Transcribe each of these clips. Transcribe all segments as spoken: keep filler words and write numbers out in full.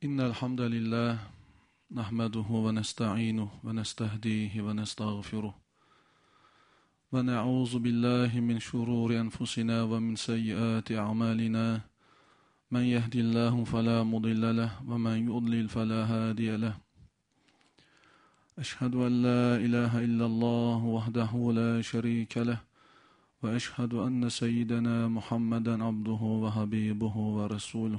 إن الحمد لله نحمده ونستعينه ونستهديه ونستغفره ونعوذ بالله من شرور أنفسنا ومن سيئات أعمالنا من يهدي الله فلا مضل له ومن يضلل فلا هادي له أشهد أن لا إله إلا الله وحده لا شريك له وأشهد أن سيدنا محمدا عبده وحبيبه ورسوله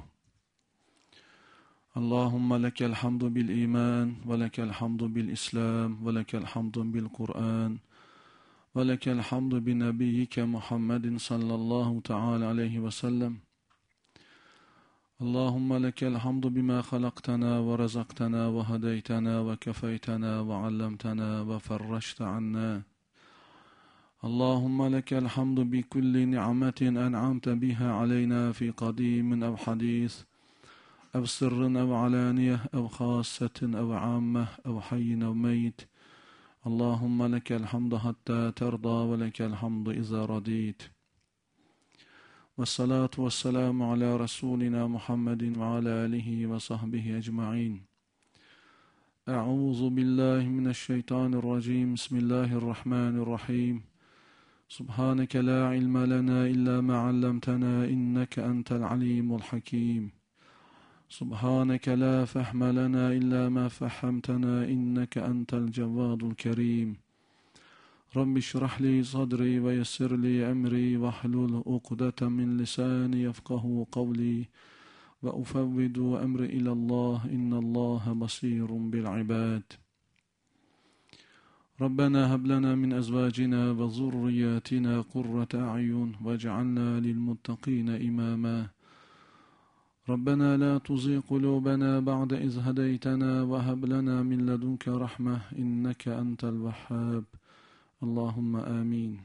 اللهم لك الحمد بالإيمان ولك الحمد بالإسلام ولك الحمد بالقرآن ولك الحمد بنبيك محمد صلى الله تعالى عليه وسلم اللهم لك الحمد بما خلقتنا ورزقتنا وهديتنا وكفيتنا وعلمتنا وفرجت عنا اللهم لك الحمد بكل نعمة أنعمت بها علينا في قديم أو حديث أو سر أو علانية أو خاصة أو عامة أو حي أو ميت اللهم لك الحمد حتى ترضى ولك الحمد إذا رضيت والصلاة والسلام على رسولنا محمد وعلى آله وصحبه أجمعين أعوذ بالله من الشيطان الرجيم بسم الله الرحمن الرحيم سبحانك لا علم لنا إلا ما علمتنا إنك أنت العليم الحكيم سبحانك لا فهم لنا إلا ما فهمتنا إنك أنت الجواد الكريم رب اشرح لي صدري ويسر لي أمري واحلل عقدة من لساني يفقه قولي وأفوض أمري إلى الله إن الله بصير بالعباد ربنا هب لنا من أزواجنا وذرياتنا قرة أعين واجعلنا للمتقين إماما ربنا لا تزغ قلوبنا بعد إذ هديتنا وهب لنا من لدنك رحمة إنك أنت الوهاب اللهم آمين.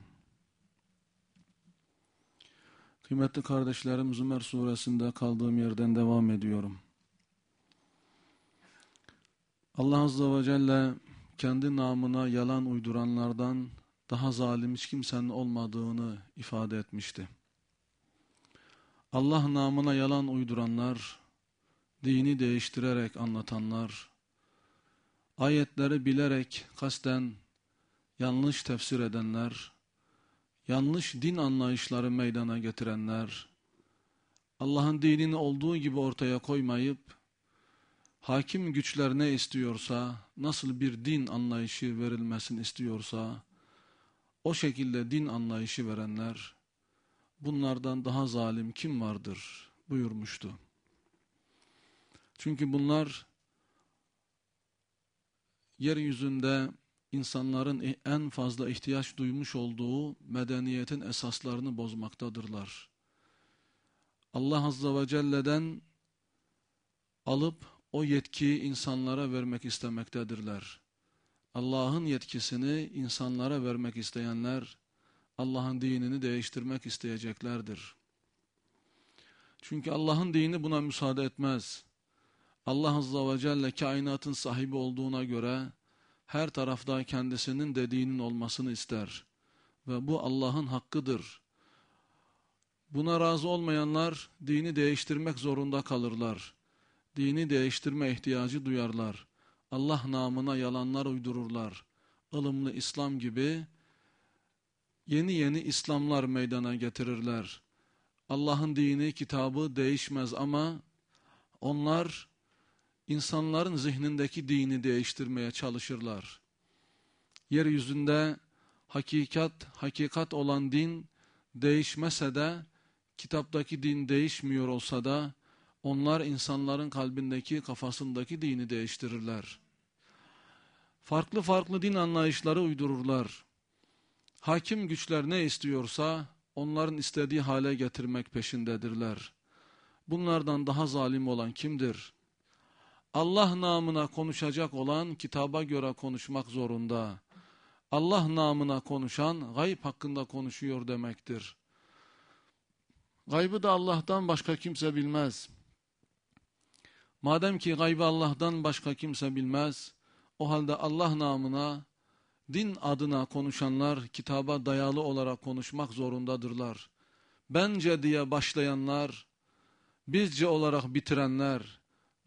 Kıymetli kardeşlerim, Zümer suresinde kaldığım yerden devam ediyorum. Allah Azze ve Celle kendi namına yalan uyduranlardan daha zalim hiç kimsenin olmadığını ifade etmişti. Allah namına yalan uyduranlar, dini değiştirerek anlatanlar, ayetleri bilerek kasten yanlış tefsir edenler, yanlış din anlayışları meydana getirenler, Allah'ın dinini olduğu gibi ortaya koymayıp, hakim güçler ne istiyorsa, nasıl bir din anlayışı verilmesini istiyorsa, o şekilde din anlayışı verenler, bunlardan daha zalim kim vardır buyurmuştu. Çünkü bunlar yeryüzünde insanların en fazla ihtiyaç duymuş olduğu medeniyetin esaslarını bozmaktadırlar. Allah Azze ve Celle'den alıp o yetkiyi insanlara vermek istemektedirler. Allah'ın yetkisini insanlara vermek isteyenler, Allah'ın dinini değiştirmek isteyeceklerdir. Çünkü Allah'ın dini buna müsaade etmez. Allah Azze ve Celle kainatın sahibi olduğuna göre her tarafta kendisinin dediğinin olmasını ister. Ve bu Allah'ın hakkıdır. Buna razı olmayanlar dini değiştirmek zorunda kalırlar. Dini değiştirme ihtiyacı duyarlar. Allah namına yalanlar uydururlar. Ilımlı İslam gibi yeni yeni İslamlar meydana getirirler. Allah'ın dini, kitabı değişmez ama onlar insanların zihnindeki dini değiştirmeye çalışırlar. Yeryüzünde hakikat, hakikat olan din değişmese de, kitaptaki din değişmiyor olsa da, onlar insanların kalbindeki, kafasındaki dini değiştirirler. Farklı farklı din anlayışları uydururlar. Hakim güçler ne istiyorsa onların istediği hale getirmek peşindedirler. Bunlardan daha zalim olan kimdir? Allah namına konuşacak olan kitaba göre konuşmak zorunda. Allah namına konuşan gayb hakkında konuşuyor demektir. Gaybı da Allah'tan başka kimse bilmez. Madem ki gaybı Allah'tan başka kimse bilmez, o halde Allah namına, din adına konuşanlar kitaba dayalı olarak konuşmak zorundadırlar. Bence diye başlayanlar, bizce olarak bitirenler,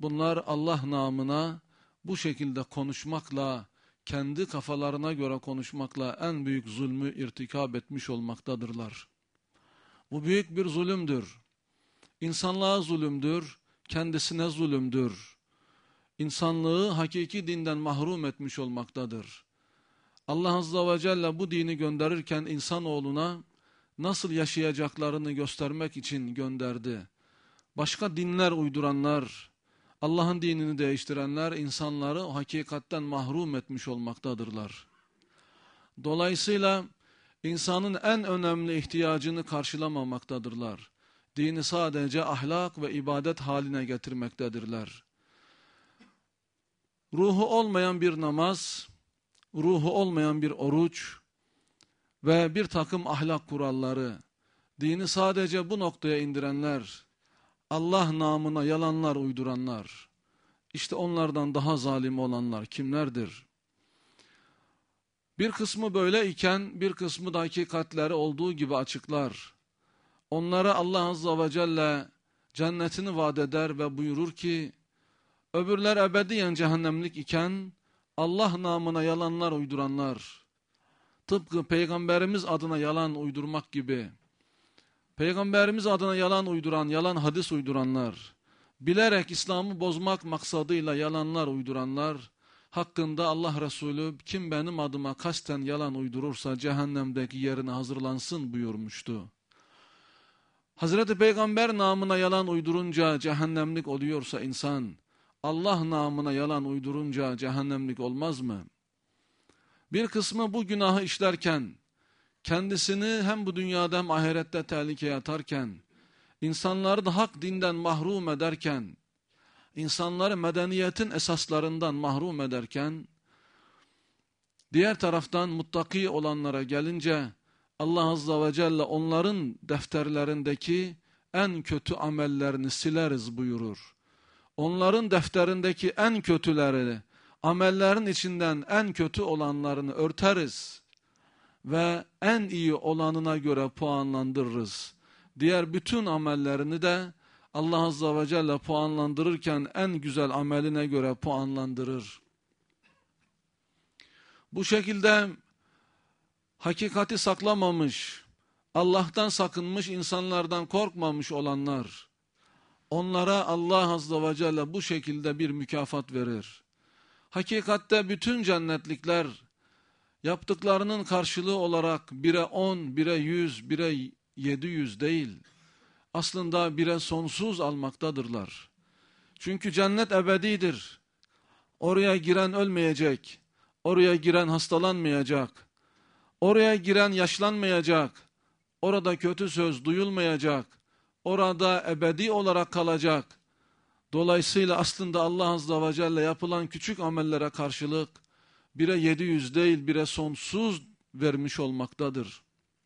Bunlar Allah namına bu şekilde konuşmakla, kendi kafalarına göre konuşmakla en büyük zulmü irtikab etmiş olmaktadırlar. Bu büyük bir zulümdür. İnsanlığa zulümdür, kendisine zulümdür. İnsanlığı hakiki dinden mahrum etmiş olmaktadır. Allah Azze ve Celle bu dini gönderirken insanoğluna nasıl yaşayacaklarını göstermek için gönderdi. Başka dinler uyduranlar, Allah'ın dinini değiştirenler insanları hakikatten mahrum etmiş olmaktadırlar. Dolayısıyla insanın en önemli ihtiyacını karşılamamaktadırlar. Dini sadece ahlak ve ibadet haline getirmektedirler. Ruhu olmayan bir namaz, ruhu olmayan bir oruç ve bir takım ahlak kuralları, dini sadece bu noktaya indirenler, Allah namına yalanlar uyduranlar, işte onlardan daha zalim olanlar kimlerdir? Bir kısmı böyle iken bir kısmı da hakikatleri olduğu gibi açıklar. Onlara Allah Azze ve Celle cennetini vaat eder ve buyurur ki, öbürler ebediyen cehennemlik iken Allah namına yalanlar uyduranlar, tıpkı Peygamberimiz adına yalan uydurmak gibi, Peygamberimiz adına yalan uyduran, yalan hadis uyduranlar, bilerek İslam'ı bozmak maksadıyla yalanlar uyduranlar, hakkında Allah Resulü kim benim adıma kasten yalan uydurursa cehennemdeki yerine hazırlansın buyurmuştu. Hazreti Peygamber namına yalan uydurunca cehennemlik oluyorsa insan, Allah namına yalan uydurunca cehennemlik olmaz mı? Bir kısmı bu günahı işlerken, kendisini hem bu dünyada hem ahirette tehlikeye atarken, insanları da hak dinden mahrum ederken, insanları medeniyetin esaslarından mahrum ederken, diğer taraftan muttaki olanlara gelince, Allah Azze ve Celle onların defterlerindeki en kötü amellerini sileriz buyurur. Onların defterindeki en kötüleri, amellerin içinden en kötü olanlarını örteriz ve en iyi olanına göre puanlandırırız. Diğer bütün amellerini de Allah Azze ve Celle puanlandırırken en güzel ameline göre puanlandırır. Bu şekilde hakikati saklamamış, Allah'tan sakınmış, insanlardan korkmamış olanlar, onlara Allah Azze ve Celle bu şekilde bir mükafat verir. Hakikatte bütün cennetlikler yaptıklarının karşılığı olarak bire on, bire yüz, bire yedi yüz değil, aslında bire sonsuz almaktadırlar. Çünkü cennet ebedidir. Oraya giren ölmeyecek, oraya giren hastalanmayacak, oraya giren yaşlanmayacak, orada kötü söz duyulmayacak, orada ebedi olarak kalacak. Dolayısıyla aslında Allah Azze ve Celle yapılan küçük amellere karşılık bire yedi yüz değil, bire sonsuz vermiş olmaktadır.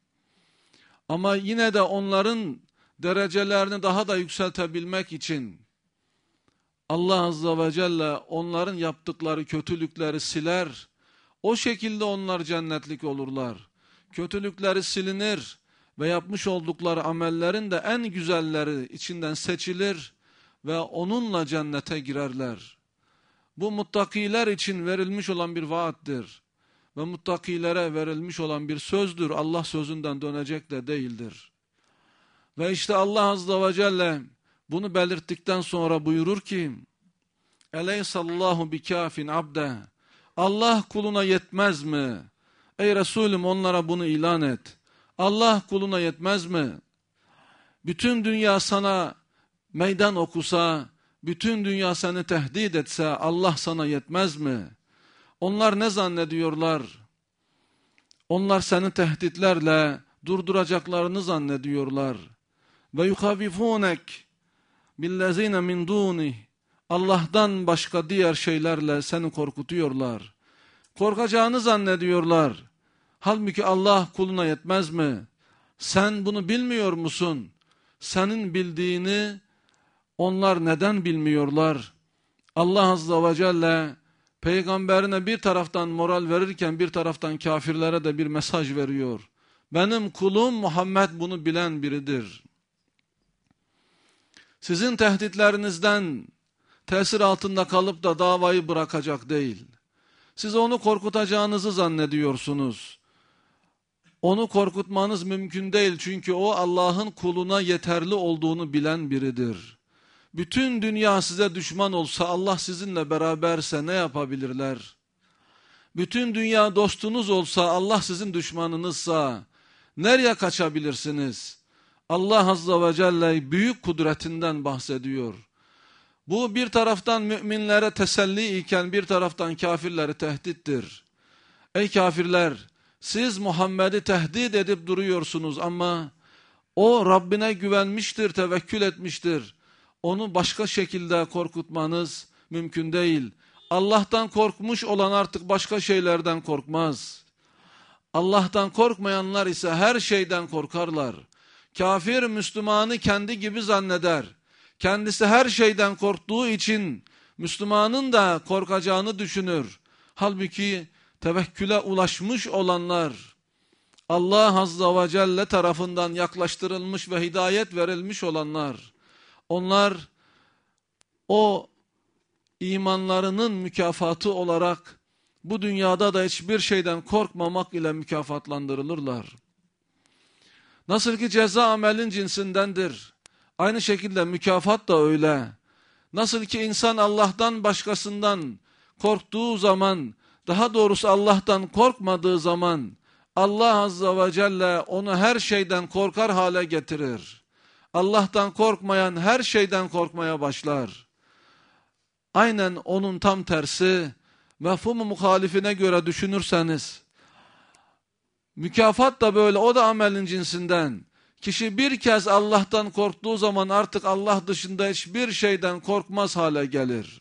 Ama yine de onların derecelerini daha da yükseltebilmek için Allah Azze ve Celle onların yaptıkları kötülükleri siler. O şekilde onlar cennetlik olurlar. Kötülükleri silinir ve yapmış oldukları amellerin de en güzelleri içinden seçilir ve onunla cennete girerler. Bu muttakiler için verilmiş olan bir vaattir ve muttakilere verilmiş olan bir sözdür. Allah sözünden dönecek de değildir. Ve işte Allah Azze ve Celle bunu belirttikten sonra buyurur ki, Eleysallahu bikâfin abde. Allah kuluna yetmez mi? Ey Resulüm onlara bunu ilan et. Allah kuluna yetmez mi? Bütün dünya sana meydan okusa, bütün dünya seni tehdit etse Allah sana yetmez mi? Onlar ne zannediyorlar? Onlar seni tehditlerle durduracaklarını zannediyorlar. Ve yuhavifunek billezine min dunih. Allah'tan başka diğer şeylerle seni korkutuyorlar. Korkacağını zannediyorlar. Halbuki Allah kuluna yetmez mi? Sen bunu bilmiyor musun? Senin bildiğini onlar neden bilmiyorlar? Allah Azze ve Celle peygamberine bir taraftan moral verirken bir taraftan kafirlere de bir mesaj veriyor. Benim kulum Muhammed bunu bilen biridir. Sizin tehditlerinizden, tesir altında kalıp da davayı bırakacak değil. Siz onu korkutacağınızı zannediyorsunuz. Onu korkutmanız mümkün değil çünkü o Allah'ın kuluna yeterli olduğunu bilen biridir. Bütün dünya size düşman olsa, Allah sizinle beraberse ne yapabilirler? Bütün dünya dostunuz olsa, Allah sizin düşmanınızsa nereye kaçabilirsiniz? Allah Azze ve Celle büyük kudretinden bahsediyor. Bu bir taraftan müminlere teselli iken bir taraftan kafirleri tehdittir. Ey kafirler! Siz Muhammed'i tehdit edip duruyorsunuz ama o Rabbine güvenmiştir, tevekkül etmiştir. Onu başka şekilde korkutmanız mümkün değil. Allah'tan korkmuş olan artık başka şeylerden korkmaz. Allah'tan korkmayanlar ise her şeyden korkarlar. Kafir Müslümanı kendi gibi zanneder. Kendisi her şeyden korktuğu için Müslümanın da korkacağını düşünür. Halbuki tevekküle ulaşmış olanlar, Allah Azza ve Celle tarafından yaklaştırılmış ve hidayet verilmiş olanlar, onlar o imanlarının mükafatı olarak bu dünyada da hiçbir şeyden korkmamak ile mükafatlandırılırlar. Nasıl ki ceza amelin cinsindendir, aynı şekilde mükafat da öyle. Nasıl ki insan Allah'tan başkasından korktuğu zaman, daha doğrusu Allah'tan korkmadığı zaman, Allah Azza ve Celle onu her şeyden korkar hale getirir. Allah'tan korkmayan her şeyden korkmaya başlar. Aynen onun tam tersi, mefhum-u muhalifine göre düşünürseniz, mükafat da böyle, o da amelin cinsinden. Kişi bir kez Allah'tan korktuğu zaman artık Allah dışında hiçbir şeyden korkmaz hale gelir.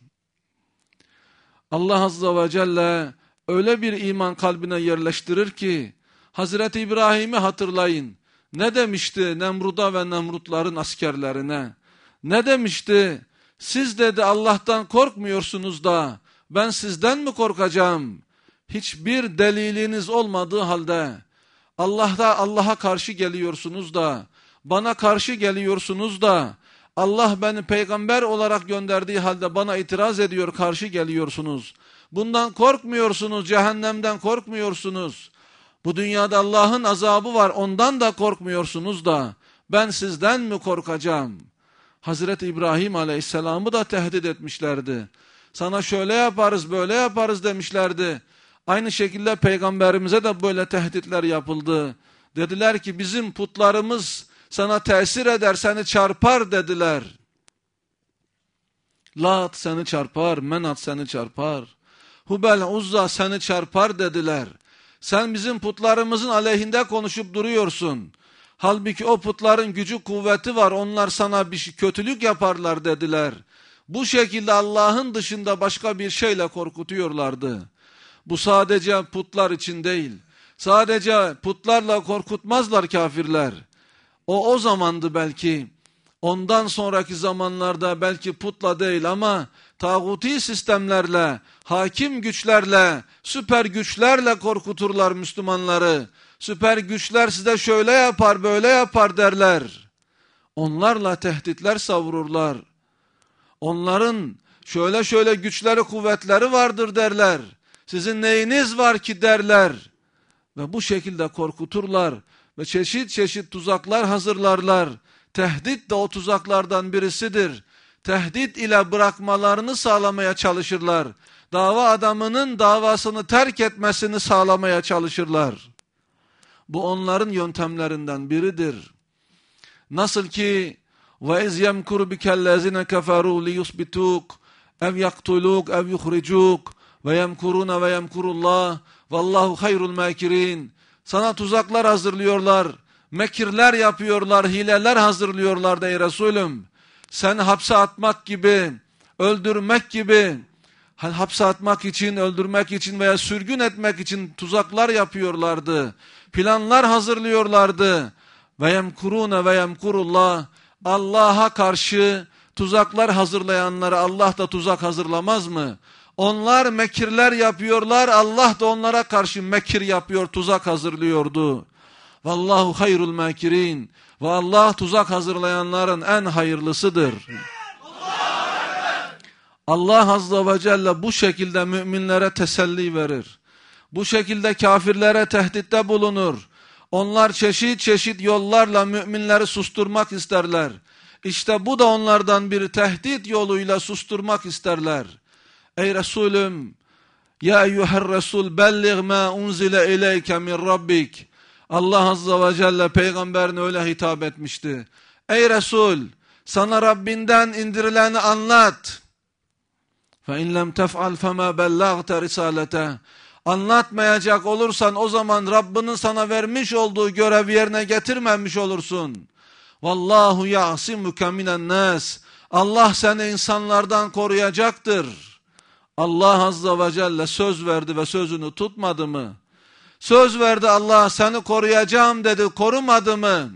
Allah Azze ve Celle öyle bir iman kalbine yerleştirir ki, Hazreti İbrahim'i hatırlayın. Ne demişti Nemrud'a ve Nemrutların askerlerine? Ne demişti? Siz dedi Allah'tan korkmuyorsunuz da ben sizden mi korkacağım? Hiçbir deliliniz olmadığı halde Allah'ta Allah'a karşı geliyorsunuz da, bana karşı geliyorsunuz da, Allah beni peygamber olarak gönderdiği halde bana itiraz ediyor, karşı geliyorsunuz. Bundan korkmuyorsunuz, cehennemden korkmuyorsunuz. Bu dünyada Allah'ın azabı var, ondan da korkmuyorsunuz da ben sizden mi korkacağım? Hazreti İbrahim Aleyhisselam'ı da tehdit etmişlerdi. Sana şöyle yaparız, böyle yaparız demişlerdi. Aynı şekilde peygamberimize de böyle tehditler yapıldı. Dediler ki bizim putlarımız sana tesir eder, seni çarpar dediler. Lat seni çarpar, Menat seni çarpar. Hubel, Uzza seni çarpar dediler. Sen bizim putlarımızın aleyhinde konuşup duruyorsun. Halbuki o putların gücü kuvveti var, onlar sana bir kötülük yaparlar dediler. Bu şekilde Allah'ın dışında başka bir şeyle korkutuyorlardı. Bu sadece putlar için değil. Sadece putlarla korkutmazlar kafirler. O o zamandı belki. Ondan sonraki zamanlarda belki putla değil ama tağuti sistemlerle, hakim güçlerle, süper güçlerle korkuturlar Müslümanları. Süper güçler size şöyle yapar, böyle yapar derler. Onlarla tehditler savururlar. Onların şöyle şöyle güçleri, kuvvetleri vardır derler. Sizin neyiniz var ki derler. Ve bu şekilde korkuturlar ve çeşit çeşit tuzaklar hazırlarlar. Tehdit de o tuzaklardan birisidir. Tehdit ile bırakmalarını sağlamaya çalışırlar. Dava adamının davasını terk etmesini sağlamaya çalışırlar. Bu onların yöntemlerinden biridir. Nasıl ki وَاِذْ يَمْكُرُ بِكَ الَّذِينَ كَفَرُوا لِيُثْبِتُوكَ اَوْ يَقْتُلُوكَ اَوْ يُخْرِجُوكَ وَيَمْكُرُونَ وَيَمْكُرُ اللّٰهِ وَاللّٰهُ خَيْرُ الْمَاكِرِينَ. Sana tuzaklar hazırlıyorlar, mekirler yapıyorlar, hileler hazırlıyorlar ey Resulüm. Seni hapse atmak gibi, öldürmek gibi, hapse atmak için, öldürmek için veya sürgün etmek için tuzaklar yapıyorlardı. Planlar hazırlıyorlardı. Ve yemkurune ve yemkurullah. Allah'a karşı tuzaklar hazırlayanlara Allah da tuzak hazırlamaz mı? Onlar mekirler yapıyorlar, Allah da onlara karşı mekir yapıyor, tuzak hazırlıyordu. Vallahu hayrul makirin. Ve Allah tuzak hazırlayanların en hayırlısıdır. Allah Azze ve Celle bu şekilde müminlere teselli verir. Bu şekilde kafirlere tehditte bulunur. Onlar çeşit çeşit yollarla müminleri susturmak isterler. İşte bu da onlardan bir tehdit yoluyla susturmak isterler. Ey Resulüm, ya eyyuhel Resul belliğ ma unzile ileyke min Rabbik. Allah Azze ve Celle peygamberine öyle hitap etmişti. Ey Resul, sana Rabbinden indirileni anlat. فَاِنْ لَمْ تَفْعَلْ فَمَا بَلَّغْتَ رِسَالَتَهِ. Anlatmayacak olursan o zaman Rabbinin sana vermiş olduğu görevi yerine getirmemiş olursun. Vallahu ya'simuke minen nas. Allah seni insanlardan koruyacaktır. Allah Azze ve Celle söz verdi ve sözünü tutmadı mı? Söz verdi Allah, seni koruyacağım dedi, korumadı mı?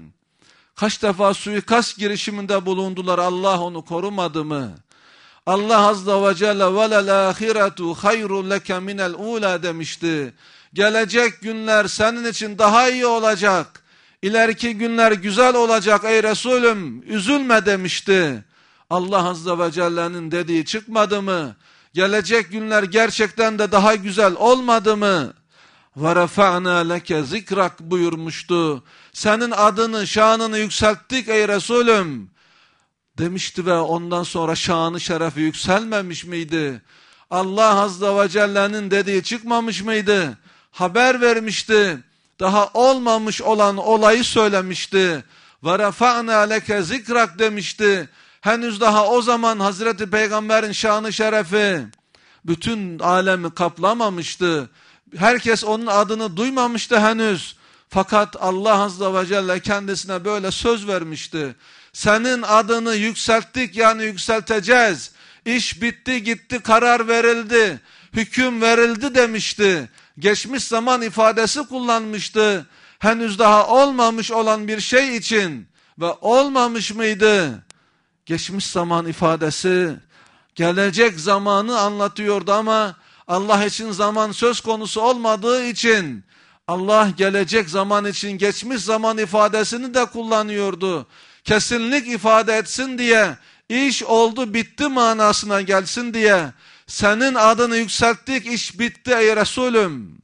Kaç defa suikast girişiminde bulundular, Allah onu korumadı mı? Allah Azze ve Celle velel ahiretu hayrun leke minel ula demişti. Gelecek günler senin için daha iyi olacak. İleriki günler güzel olacak ey Resulüm, üzülme demişti. Allah Azze ve Celle'nin dediği çıkmadı mı? Gelecek günler gerçekten de daha güzel olmadı mı? وَرَفَعْنَا لَكَ zikrak buyurmuştu. Senin adını, şanını yükselttik ey Resulüm demişti ve ondan sonra şanı şerefi yükselmemiş miydi? Allah Azze ve Celle'nin dediği çıkmamış mıydı? Haber vermişti. Daha olmamış olan olayı söylemişti. وَرَفَعْنَا لَكَ zikrak demişti. Henüz daha o zaman Hazreti Peygamber'in şanı şerefi bütün alemi kaplamamıştı. Herkes onun adını duymamıştı henüz. Fakat Allah Azze ve Celle kendisine böyle söz vermişti. Senin adını yükselttik, yani yükselteceğiz. İş bitti gitti, karar verildi, hüküm verildi demişti. Geçmiş zaman ifadesi kullanmıştı. Henüz daha olmamış olan bir şey için ve olmamış mıydı? Geçmiş zaman ifadesi gelecek zamanı anlatıyordu ama Allah için zaman söz konusu olmadığı için Allah gelecek zaman için geçmiş zaman ifadesini de kullanıyordu. Kesinlik ifade etsin diye, iş oldu bitti manasına gelsin diye, senin adını yükselttik, iş bitti ey Resulüm.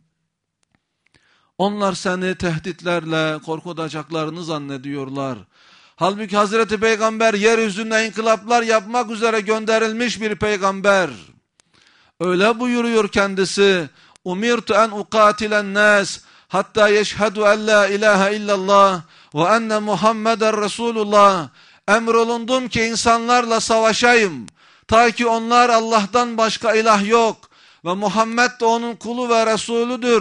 Onlar seni tehditlerle korkutacaklarını zannediyorlar. Halbuki Hazreti Peygamber yeryüzünde inkılaplar yapmak üzere gönderilmiş bir peygamber. Öyle buyuruyor kendisi. Umirtu en uqatilen nas hatta yeşhedü en la ilahe illallah ve enne Muhammeden Resulullah. Emrolundum ki insanlarla savaşayım. Ta ki onlar Allah'tan başka ilah yok ve Muhammed de onun kulu ve Resulüdür.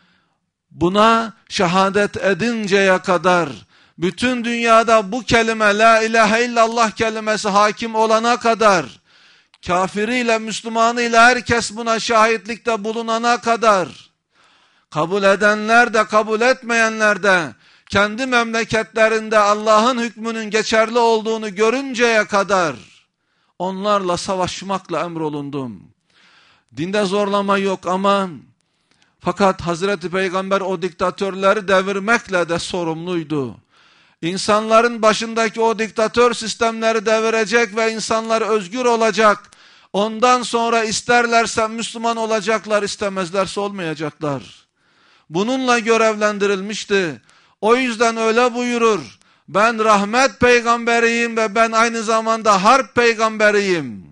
Buna şehadet edinceye kadar, bütün dünyada bu kelime la ilahe illallah kelimesi hakim olana kadar, kafiriyle Müslümanıyla herkes buna şahitlikte bulunana kadar, kabul edenler de kabul etmeyenler de kendi memleketlerinde Allah'ın hükmünün geçerli olduğunu görünceye kadar onlarla savaşmakla emrolundum. Dinde zorlama yok ama fakat Hazreti Peygamber o diktatörleri devirmekle de sorumluydu. İnsanların başındaki o diktatör sistemleri devirecek ve insanlar özgür olacak. Ondan sonra isterlerse Müslüman olacaklar, istemezlerse olmayacaklar. Bununla görevlendirilmişti. O yüzden öyle buyurur. Ben rahmet peygamberiyim ve ben aynı zamanda harp peygamberiyim.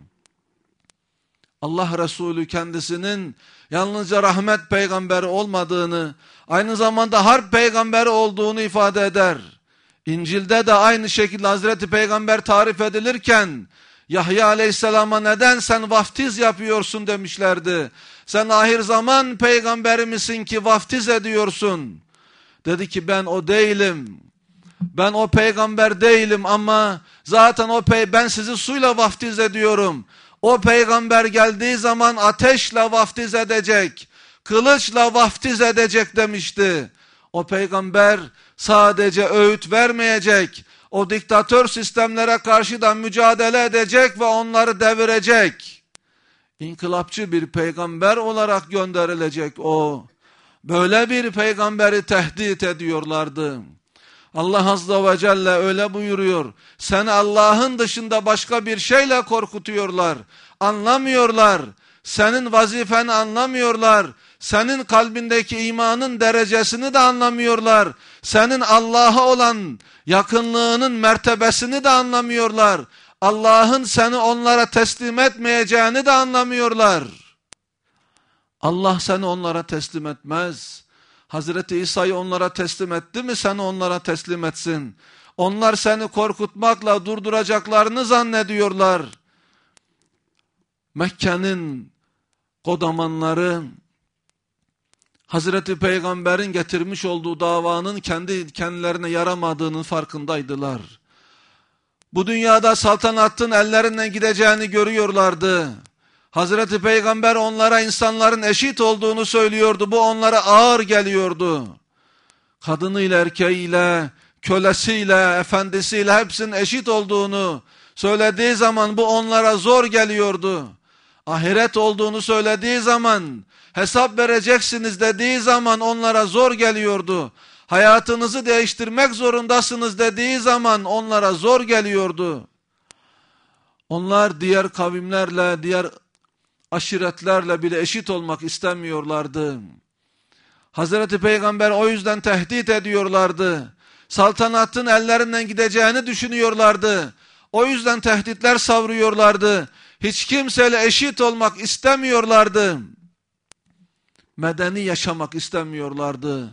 Allah Resulü kendisinin yalnızca rahmet peygamberi olmadığını, aynı zamanda harp peygamberi olduğunu ifade eder. İncil'de de aynı şekilde Hazreti Peygamber tarif edilirken, Yahya Aleyhisselam'a neden sen vaftiz yapıyorsun demişlerdi. Sen ahir zaman peygamberi misin ki vaftiz ediyorsun? Dedi ki ben o değilim. Ben o peygamber değilim ama zaten o pey ben sizi suyla vaftiz ediyorum. O peygamber geldiği zaman ateşle vaftiz edecek, kılıçla vaftiz edecek demişti. O peygamber sadece öğüt vermeyecek, o diktatör sistemlere karşı da mücadele edecek ve onları devirecek. İnkılapçı bir peygamber olarak gönderilecek o. Böyle bir peygamberi tehdit ediyorlardı. Allah Azze ve Celle öyle buyuruyor. Seni Allah'ın dışında başka bir şeyle korkutuyorlar. Anlamıyorlar. Senin vazifeni anlamıyorlar. Senin kalbindeki imanın derecesini de anlamıyorlar. Senin Allah'a olan yakınlığının mertebesini de anlamıyorlar. Allah'ın seni onlara teslim etmeyeceğini de anlamıyorlar. Allah seni onlara teslim etmez. Hazreti İsa'yı onlara teslim etti mi seni onlara teslim etsin. Onlar seni korkutmakla durduracaklarını zannediyorlar. Mekke'nin kodamanları Hazreti Peygamber'in getirmiş olduğu davanın kendi kendilerine yaramadığının farkındaydılar. Bu dünyada saltanatın ellerinden gideceğini görüyorlardı. Hazreti Peygamber onlara insanların eşit olduğunu söylüyordu. Bu onlara ağır geliyordu. Kadınıyla, erkeğiyle, kölesiyle, efendisiyle hepsinin eşit olduğunu söylediği zaman bu onlara zor geliyordu. Ahiret olduğunu söylediği zaman, hesap vereceksiniz dediği zaman onlara zor geliyordu. Hayatınızı değiştirmek zorundasınız dediği zaman onlara zor geliyordu. Onlar diğer kavimlerle, diğer aşiretlerle bile eşit olmak istemiyorlardı. Hazreti Peygamber o yüzden tehdit ediyorlardı. Saltanatın ellerinden gideceğini düşünüyorlardı. O yüzden tehditler savruyorlardı. Hiç kimseyle eşit olmak istemiyorlardı. Medeni yaşamak istemiyorlardı.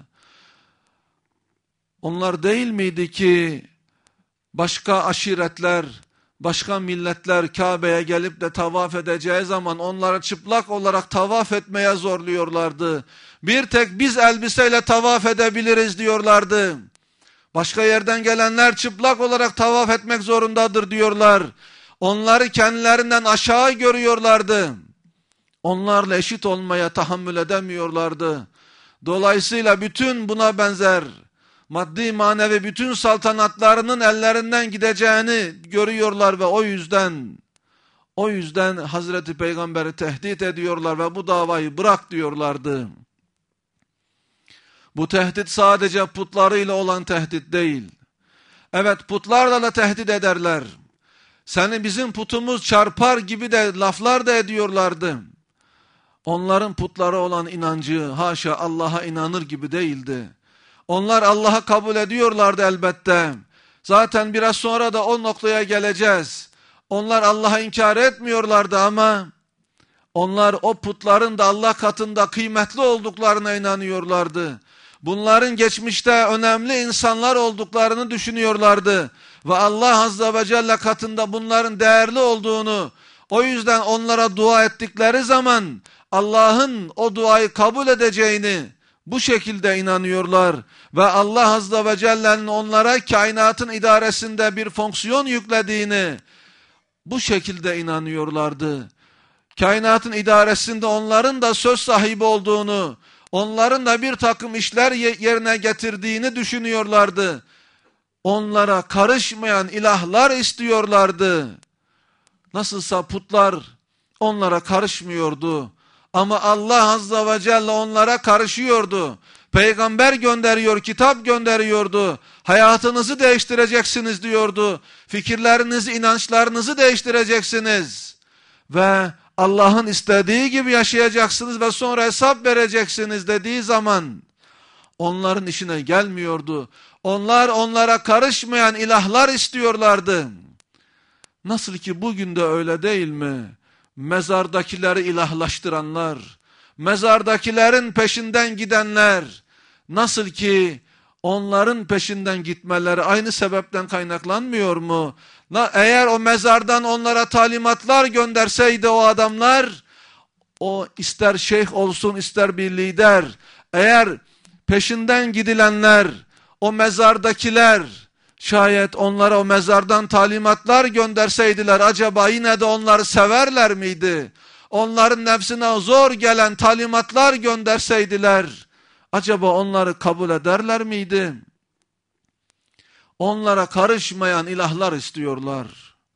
Onlar değil miydi ki başka aşiretler, başka milletler Kabe'ye gelip de tavaf edeceği zaman onlara çıplak olarak tavaf etmeye zorluyorlardı. Bir tek biz elbiseyle tavaf edebiliriz diyorlardı. Başka yerden gelenler çıplak olarak tavaf etmek zorundadır diyorlar. Onları kendilerinden aşağı görüyorlardı. Onlarla eşit olmaya tahammül edemiyorlardı. Dolayısıyla bütün buna benzer maddi manevi bütün saltanatlarının ellerinden gideceğini görüyorlar ve o yüzden o yüzden Hazreti Peygamber'i tehdit ediyorlar ve bu davayı bırak diyorlardı. Bu tehdit sadece putlarıyla olan tehdit değil. Evet, putlarla da tehdit ederler. Seni bizim putumuz çarpar gibi de laflar da ediyorlardı. Onların putlara olan inancı haşa Allah'a inanır gibi değildi. Onlar Allah'ı kabul ediyorlardı elbette. Zaten biraz sonra da o noktaya geleceğiz. Onlar Allah'ı inkar etmiyorlardı ama onlar o putların da Allah katında kıymetli olduklarına inanıyorlardı. Bunların geçmişte önemli insanlar olduklarını düşünüyorlardı. Ve Allah Azze ve Celle katında bunların değerli olduğunu, o yüzden onlara dua ettikleri zaman Allah'ın o duayı kabul edeceğini bu şekilde inanıyorlar. Ve Allah Azze ve Celle'nin onlara kainatın idaresinde bir fonksiyon yüklediğini bu şekilde inanıyorlardı. Kainatın idaresinde onların da söz sahibi olduğunu, onların da bir takım işler yerine getirdiğini düşünüyorlardı. Onlara karışmayan ilahlar istiyorlardı. Nasılsa putlar onlara karışmıyordu. Ama Allah Azze ve Celle onlara karışıyordu. Peygamber gönderiyor, kitap gönderiyordu. Hayatınızı değiştireceksiniz diyordu. Fikirlerinizi, inançlarınızı değiştireceksiniz. Ve Allah'ın istediği gibi yaşayacaksınız ve sonra hesap vereceksiniz dediği zaman onların işine gelmiyordu. Onlar onlara karışmayan ilahlar istiyorlardı. Nasıl ki bugün de öyle değil mi? Mezardakileri ilahlaştıranlar, mezardakilerin peşinden gidenler, nasıl ki onların peşinden gitmeleri aynı sebepten kaynaklanmıyor mu? Eğer o mezardan onlara talimatlar gönderseydi o adamlar, o ister şeyh olsun ister bir lider, eğer peşinden gidilenler, o mezardakiler, şayet onlara o mezardan talimatlar gönderseydiler, acaba yine de onları severler miydi? Onların nefsine zor gelen talimatlar gönderseydiler, acaba onları kabul ederler miydi? Onlara karışmayan ilahlar istiyorlar.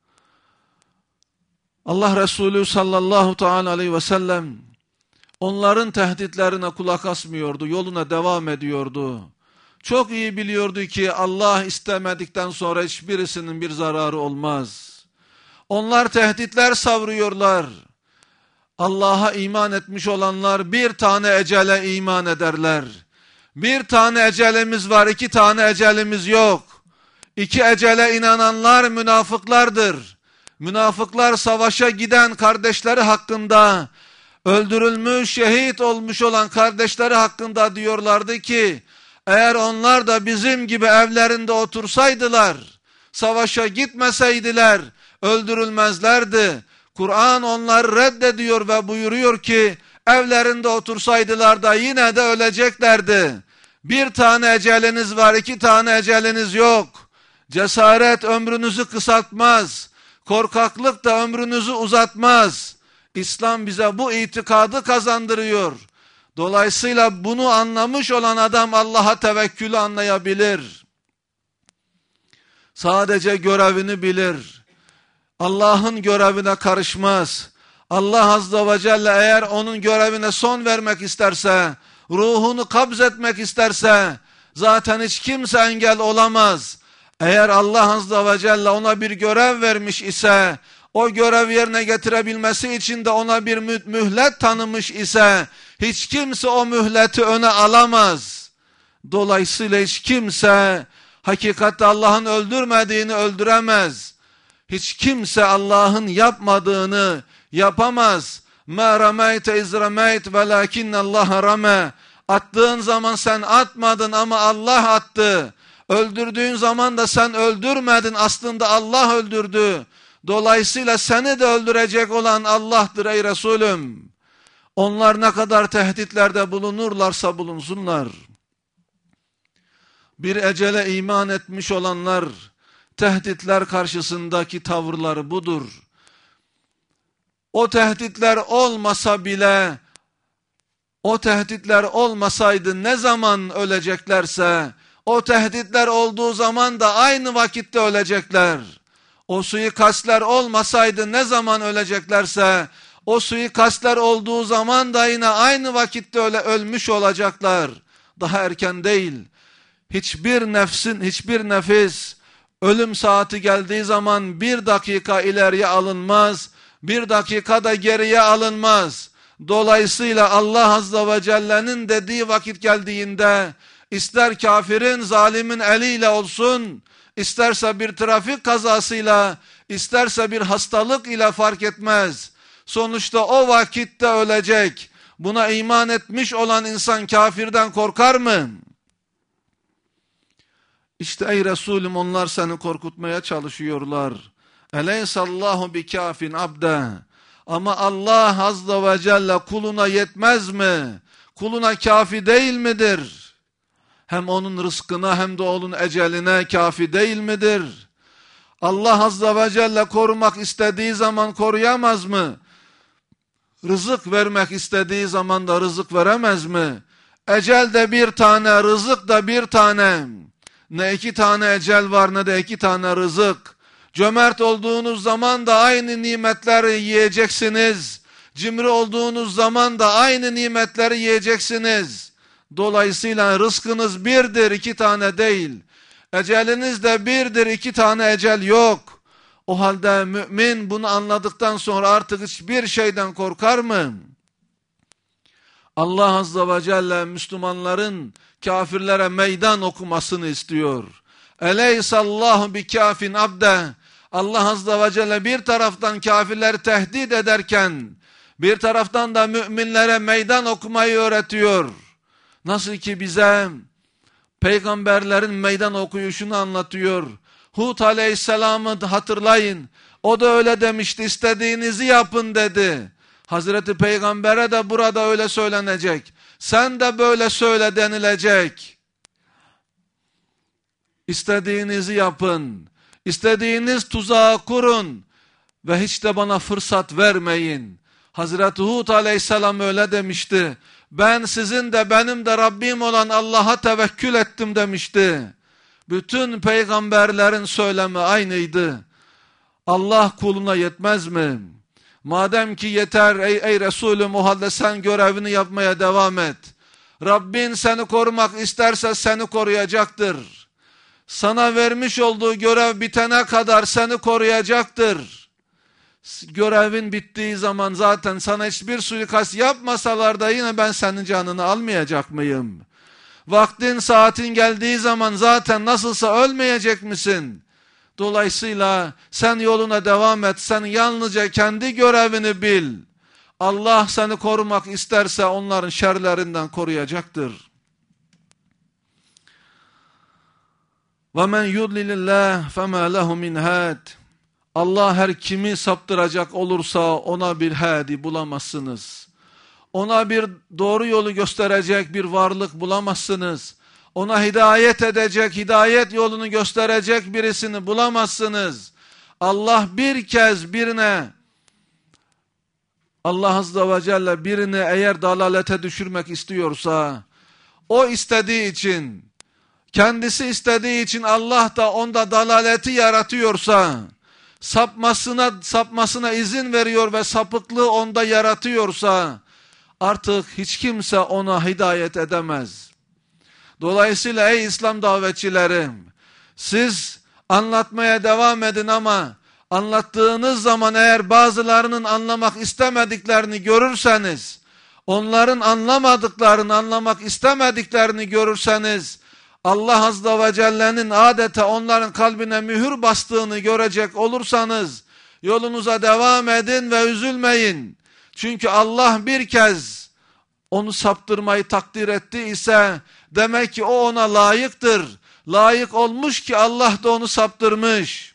Allah Resulü sallallahu teala aleyhi ve sellem onların tehditlerine kulak asmıyordu, yoluna devam ediyordu. Çok iyi biliyordu ki Allah istemedikten sonra hiçbirisinin bir zararı olmaz. Onlar tehditler savruyorlar. Allah'a iman etmiş olanlar bir tane ecele iman ederler. Bir tane ecelimiz var, iki tane ecelimiz yok. İki ecele inananlar münafıklardır. Münafıklar savaşa giden kardeşleri hakkında, öldürülmüş, şehit olmuş olan kardeşleri hakkında diyorlardı ki, eğer onlar da bizim gibi evlerinde otursaydılar, savaşa gitmeseydiler, öldürülmezlerdi. Kur'an onları reddediyor ve buyuruyor ki, evlerinde otursaydılar da yine de öleceklerdi. Bir tane eceliniz var, iki tane eceliniz yok. Cesaret ömrünüzü kısaltmaz. Korkaklık da ömrünüzü uzatmaz. İslam bize bu itikadı kazandırıyor. Dolayısıyla bunu anlamış olan adam Allah'a tevekkülü anlayabilir. Sadece görevini bilir. Allah'ın görevine karışmaz. Allah Azze ve Celle eğer onun görevine son vermek isterse, ruhunu kabzetmek isterse, zaten hiç kimse engel olamaz. Eğer Allah Azze ve Celle ona bir görev vermiş ise, o görev yerine getirebilmesi için de ona bir mühlet tanımış ise, hiç kimse o mühleti öne alamaz. Dolayısıyla hiç kimse, hakikatte Allah'ın öldürmediğini öldüremez. Hiç kimse Allah'ın yapmadığını yapamaz. مَا رَمَيْتَ اِذْ رَمَيْتَ وَلَاكِنَّ اللّٰهَ رَمَى. Attığın zaman sen atmadın ama Allah attı. Öldürdüğün zaman da sen öldürmedin, aslında Allah öldürdü. Dolayısıyla seni de öldürecek olan Allah'tır ey Resulüm. Onlar ne kadar tehditlerde bulunurlarsa bulunsunlar. Bir ecele iman etmiş olanlar, tehditler karşısındaki tavırları budur. O tehditler olmasa bile, o tehditler olmasaydı ne zaman öleceklerse, o tehditler olduğu zaman da aynı vakitte ölecekler. O suikastler olmasaydı ne zaman öleceklerse, o suikastler olduğu zaman da yine aynı vakitte öyle ölmüş olacaklar. Daha erken değil. Hiçbir nefsin, hiçbir nefis, ölüm saati geldiği zaman bir dakika ileriye alınmaz, bir dakika da geriye alınmaz. Dolayısıyla Allah Azze ve Celle'nin dediği vakit geldiğinde, ister kafirin, zalimin eliyle olsun, isterse bir trafik kazasıyla, isterse bir hastalık ile fark etmez. Sonuçta o vakitte ölecek. Buna iman etmiş olan insan kafirden korkar mı? İşte ey Resulüm, onlar seni korkutmaya çalışıyorlar. Eleysallahu bikafin abde. Ama Allah Azze ve Celle kuluna yetmez mi? Kuluna kafi değil midir? Hem onun rızkına hem de onun eceline kafi değil midir? Allah Azze ve Celle korumak istediği zaman koruyamaz mı? Rızık vermek istediği zaman da rızık veremez mi? Ecel de bir tane, rızık da bir tane. Ne iki tane ecel var ne de iki tane rızık. Cömert olduğunuz zaman da aynı nimetleri yiyeceksiniz. Cimri olduğunuz zaman da aynı nimetleri yiyeceksiniz. Dolayısıyla rızkınız birdir, iki tane değil. Eceliniz de birdir, iki tane ecel yok. O halde mümin bunu anladıktan sonra artık hiçbir şeyden korkar mı? Allah Azze ve Celle Müslümanların kafirlere meydan okumasını istiyor. Eleysallahu bikafin abde. Allah Azze ve Celle bir taraftan kafirleri tehdit ederken, bir taraftan da müminlere meydan okumayı öğretiyor. Nasıl ki bize peygamberlerin meydan okuyuşunu anlatıyor. Hud aleyhisselamı hatırlayın. O da öyle demişti, istediğinizi yapın dedi. Hazreti Peygamber'e de burada öyle söylenecek. Sen de böyle söyle denilecek. İstediğinizi yapın. İstediğiniz tuzağı kurun. Ve hiç de bana fırsat vermeyin. Hazreti Hud aleyhisselam öyle demişti. Ben sizin de benim de Rabbim olan Allah'a tevekkül ettim demişti. Bütün peygamberlerin söylemi aynıydı. Allah kuluna yetmez mi? Madem ki yeter ey, ey Resulüm, o halde sen görevini yapmaya devam et. Rabbin seni korumak isterse seni koruyacaktır. Sana vermiş olduğu görev bitene kadar seni koruyacaktır. görevin bittiği zaman zaten sana hiçbir suikast yapmasalar da yine ben senin canını almayacak mıyım? Vaktin, saatin geldiği zaman zaten nasılsa ölmeyecek misin? Dolayısıyla sen yoluna devam et. Sen yalnızca kendi görevini bil. Allah seni korumak isterse onların şerlerinden koruyacaktır. وَمَنْ يُضْلِلِ اللّٰهِ فَمَا لَهُ مِنْ هَادٍ. Allah her kimi saptıracak olursa ona bir hadi bulamazsınız. Ona bir doğru yolu gösterecek bir varlık bulamazsınız. Ona hidayet edecek, hidayet yolunu gösterecek birisini bulamazsınız. Allah bir kez birine, Allah Azze ve Celle birini eğer dalalete düşürmek istiyorsa, o istediği için, kendisi istediği için Allah da onda dalaleti yaratıyorsa, sapmasına, sapmasına izin veriyor ve sapıklığı onda yaratıyorsa, artık hiç kimse ona hidayet edemez. Dolayısıyla ey İslam davetçilerim, siz anlatmaya devam edin ama anlattığınız zaman eğer bazılarının anlamak istemediklerini görürseniz, onların anlamadıklarını, anlamak istemediklerini görürseniz, Allah Azze ve Celle'nin adeta onların kalbine mühür bastığını görecek olursanız, yolunuza devam edin ve üzülmeyin. Çünkü Allah bir kez onu saptırmayı takdir etti ise, demek ki o ona layıktır. Layık olmuş ki Allah da onu saptırmış.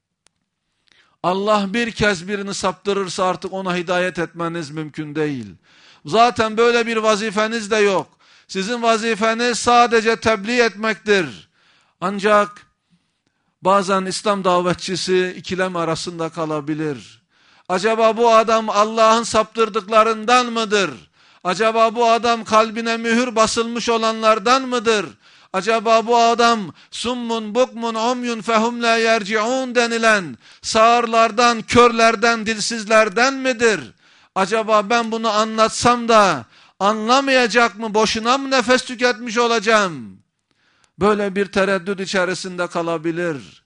Allah bir kez birini saptırırsa artık ona hidayet etmeniz mümkün değil. Zaten böyle bir vazifeniz de yok. Sizin vazifeniz sadece tebliğ etmektir. Ancak bazen İslam davetçisi ikilem arasında kalabilir. Acaba bu adam Allah'ın saptırdıklarından mıdır? Acaba bu adam kalbine mühür basılmış olanlardan mıdır? Acaba bu adam summun bukmun umyun fehum la yerciun denilen sağırlardan, körlerden, dilsizlerden midir? Acaba ben bunu anlatsam da anlamayacak mı? Boşuna mı nefes tüketmiş olacağım? Böyle bir tereddüt içerisinde kalabilir.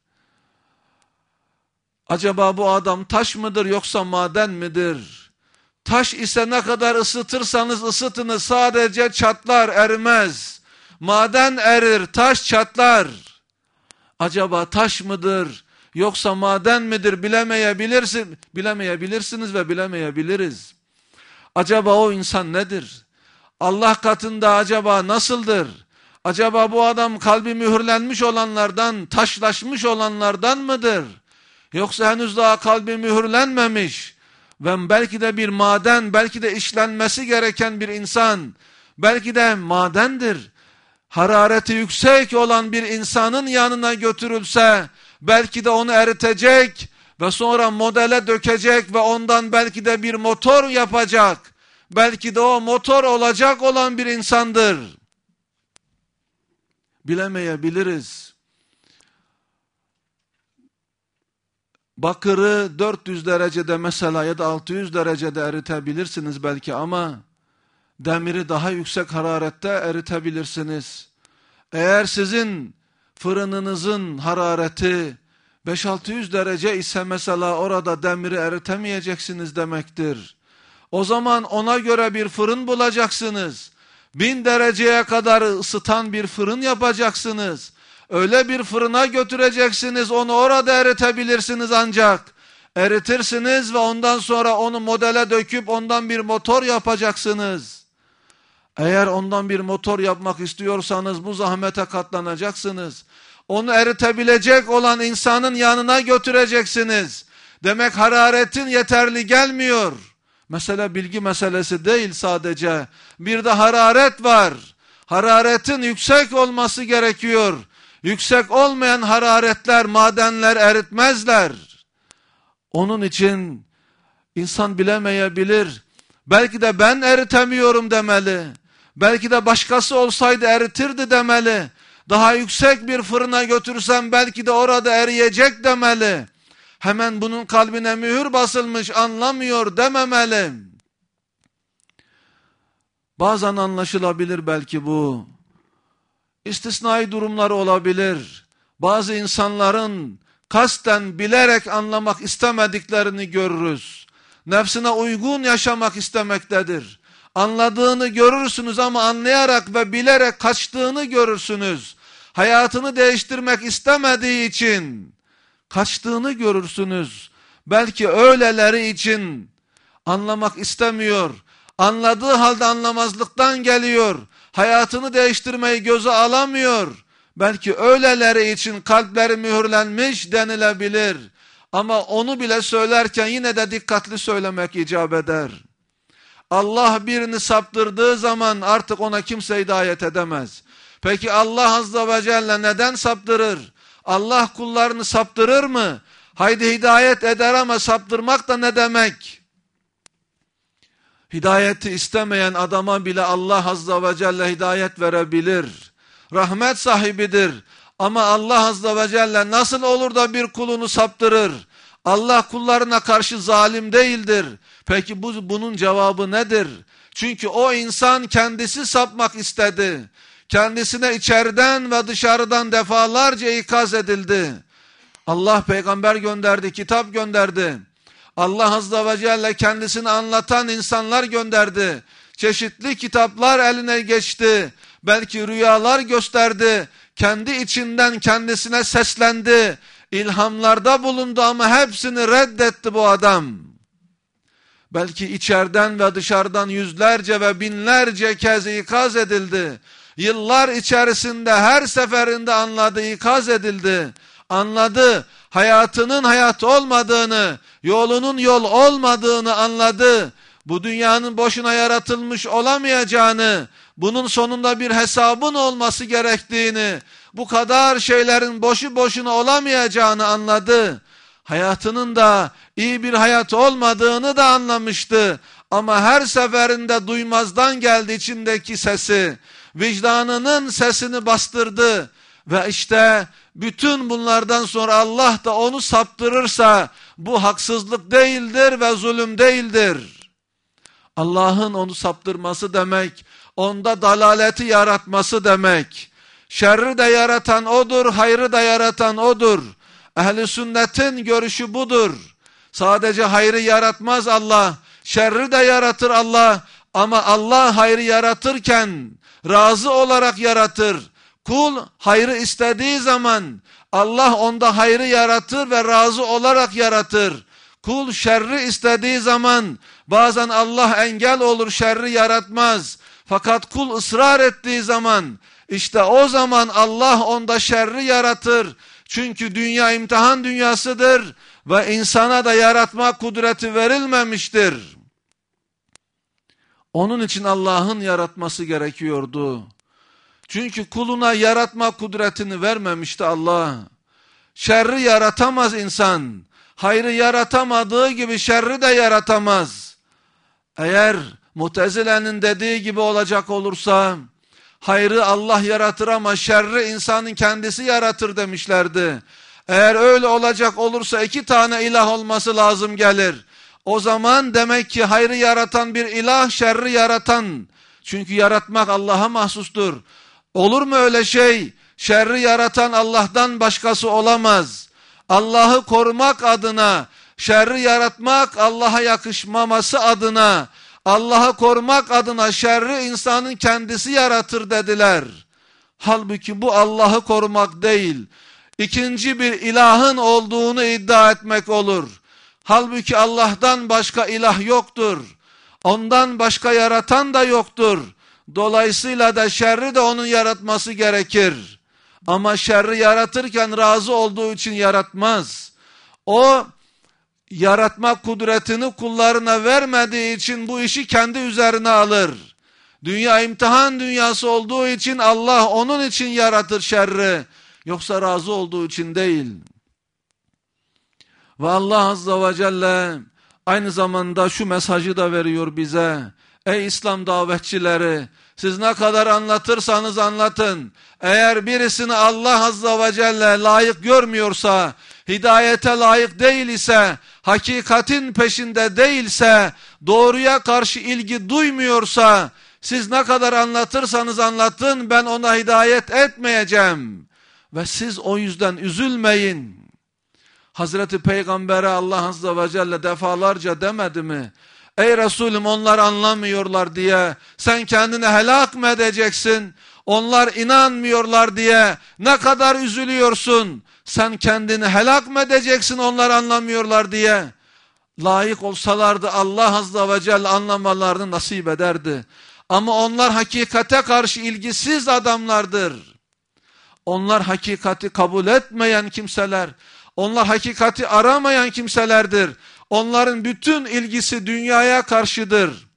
Acaba bu adam taş mıdır yoksa maden midir? Taş ise ne kadar ısıtırsanız ısıtınız sadece çatlar, erimez. Maden erir, taş çatlar. Acaba taş mıdır yoksa maden midir bilemeyebilirsin, bilemeyebilirsiniz ve bilemeyebiliriz. Acaba o insan nedir? Allah katında acaba nasıldır? Acaba bu adam kalbi mühürlenmiş olanlardan, taşlaşmış olanlardan mıdır? Yoksa henüz daha kalbi mühürlenmemiş ve belki de bir maden, belki de işlenmesi gereken bir insan, belki de madendir. Harareti yüksek olan bir insanın yanına götürülse, belki de onu eritecek ve sonra modele dökecek ve ondan belki de bir motor yapacak. Belki de o motor olacak olan bir insandır. Bilemeyebiliriz. Bakırı dört yüz derecede mesela ya da altı yüz derecede eritebilirsiniz belki ama demiri daha yüksek hararette eritebilirsiniz. Eğer sizin fırınınızın harareti beş altı yüz derece ise mesela orada demiri eritemeyeceksiniz demektir. O zaman ona göre bir fırın bulacaksınız. Bin dereceye kadar ısıtan bir fırın yapacaksınız. Öyle bir fırına götüreceksiniz, onu orada eritebilirsiniz ancak. Eritirsiniz ve ondan sonra onu modele döküp ondan bir motor yapacaksınız. Eğer ondan bir motor yapmak istiyorsanız bu zahmete katlanacaksınız. Onu eritebilecek olan insanın yanına götüreceksiniz. Demek hararetin yeterli gelmiyor. Mesele bilgi meselesi değil sadece. Bir de hararet var. Hararetin yüksek olması gerekiyor. Yüksek olmayan hararetler, madenler eritmezler. Onun için insan bilemeyebilir. Belki de ben eritemiyorum demeli. Belki de başkası olsaydı eritirdi demeli. Daha yüksek bir fırına götürsem belki de orada eriyecek demeli. Hemen bunun kalbine mühür basılmış, anlamıyor dememeli. Bazen anlaşılabilir belki bu. İstisnai durumlar olabilir. Bazı insanların kasten bilerek anlamak istemediklerini görürüz. Nefsine uygun yaşamak istemektedir. Anladığını görürsünüz ama anlayarak ve bilerek kaçtığını görürsünüz. Hayatını değiştirmek istemediği için kaçtığını görürsünüz. Belki öyleleri için anlamak istemiyor. Anladığı halde anlamazlıktan geliyor. Hayatını değiştirmeyi göze alamıyor. Belki öyleleri için kalpleri mühürlenmiş denilebilir. Ama onu bile söylerken yine de dikkatli söylemek icap eder. Allah birini saptırdığı zaman artık ona kimse hidayet edemez. Peki Allah Azze ve Celle neden saptırır? Allah kullarını saptırır mı? Haydi hidayet eder ama saptırmak da ne demek? Hidayeti istemeyen adama bile Allah Azze ve Celle hidayet verebilir. Rahmet sahibidir. Ama Allah Azze ve Celle nasıl olur da bir kulunu saptırır? Allah kullarına karşı zalim değildir. Peki bu, bunun cevabı nedir? Çünkü o insan kendisi sapmak istedi. Kendisine içeriden ve dışarıdan defalarca ikaz edildi. Allah peygamber gönderdi, kitap gönderdi. Allah Azze ve Celle kendisini anlatan insanlar gönderdi. Çeşitli kitaplar eline geçti. Belki rüyalar gösterdi. Kendi içinden kendisine seslendi. İlhamlarda bulundu ama hepsini reddetti bu adam. Belki içeriden ve dışarıdan yüzlerce ve binlerce kez ikaz edildi. Yıllar içerisinde her seferinde anladı, ikaz edildi. Anladı, hayatının hayat olmadığını, yolunun yol olmadığını anladı. Bu dünyanın boşuna yaratılmış olamayacağını, bunun sonunda bir hesabın olması gerektiğini, bu kadar şeylerin boşu boşuna olamayacağını anladı. Hayatının da iyi bir hayat olmadığını da anlamıştı. Ama her seferinde duymazdan geldi içindeki sesi. Vicdanının sesini bastırdı. Ve işte bütün bunlardan sonra Allah da onu saptırırsa bu haksızlık değildir ve zulüm değildir. Allah'ın onu saptırması demek, onda dalaleti yaratması demek. Şerri de yaratan O'dur, hayrı da yaratan O'dur. Ehl-i sünnetin görüşü budur. Sadece hayrı yaratmaz Allah, şerri de yaratır Allah. Ama Allah hayrı yaratırken razı olarak yaratır. Kul hayrı istediği zaman Allah onda hayrı yaratır ve razı olarak yaratır. Kul şerri istediği zaman bazen Allah engel olur, şerri yaratmaz. Fakat kul ısrar ettiği zaman işte o zaman Allah onda şerri yaratır. Çünkü dünya imtihan dünyasıdır ve insana da yaratma kudreti verilmemiştir. Onun için Allah'ın yaratması gerekiyordu. Çünkü kuluna yaratma kudretini vermemişti Allah. Şerri yaratamaz insan. Hayrı yaratamadığı gibi şerri de yaratamaz. Eğer Mutezile'nin dediği gibi olacak olursa, hayrı Allah yaratır ama şerri insanın kendisi yaratır demişlerdi. Eğer öyle olacak olursa iki tane ilah olması lazım gelir. O zaman demek ki hayrı yaratan bir ilah, şerri yaratan. Çünkü yaratmak Allah'a mahsustur. Olur mu öyle şey? Şerri yaratan Allah'tan başkası olamaz. Allah'ı korumak adına, şerri yaratmak Allah'a yakışmaması adına, Allah'ı korumak adına şerri insanın kendisi yaratır dediler. Halbuki bu Allah'ı korumak değil, ikinci bir ilahın olduğunu iddia etmek olur. Halbuki Allah'tan başka ilah yoktur. Ondan başka yaratan da yoktur. Dolayısıyla da şerri de onun yaratması gerekir. Ama şerri yaratırken razı olduğu için yaratmaz. O yaratma kudretini kullarına vermediği için bu işi kendi üzerine alır. Dünya imtihan dünyası olduğu için Allah onun için yaratır şerri. Yoksa razı olduğu için değil. Ve Allah Azze ve Celle aynı zamanda şu mesajı da veriyor bize. Ey İslam davetçileri, siz ne kadar anlatırsanız anlatın. Eğer birisini Allah Azze ve Celle layık görmüyorsa, hidayete layık değil ise, hakikatin peşinde değilse, doğruya karşı ilgi duymuyorsa, siz ne kadar anlatırsanız anlatın, ben ona hidayet etmeyeceğim. Ve siz o yüzden üzülmeyin. Hazreti Peygamber'e Allah Azze ve Celle defalarca demedi mi? Ey Resulüm, onlar anlamıyorlar diye sen kendini helak mı edeceksin? Onlar inanmıyorlar diye ne kadar üzülüyorsun? Sen kendini helak mı edeceksin onlar anlamıyorlar diye? Layık olsalardı Allah Azze ve Celle anlamalarını nasip ederdi. Ama onlar hakikate karşı ilgisiz adamlardır. Onlar hakikati kabul etmeyen kimseler, onlar hakikati aramayan kimselerdir. Onların bütün ilgisi dünyaya karşıdır.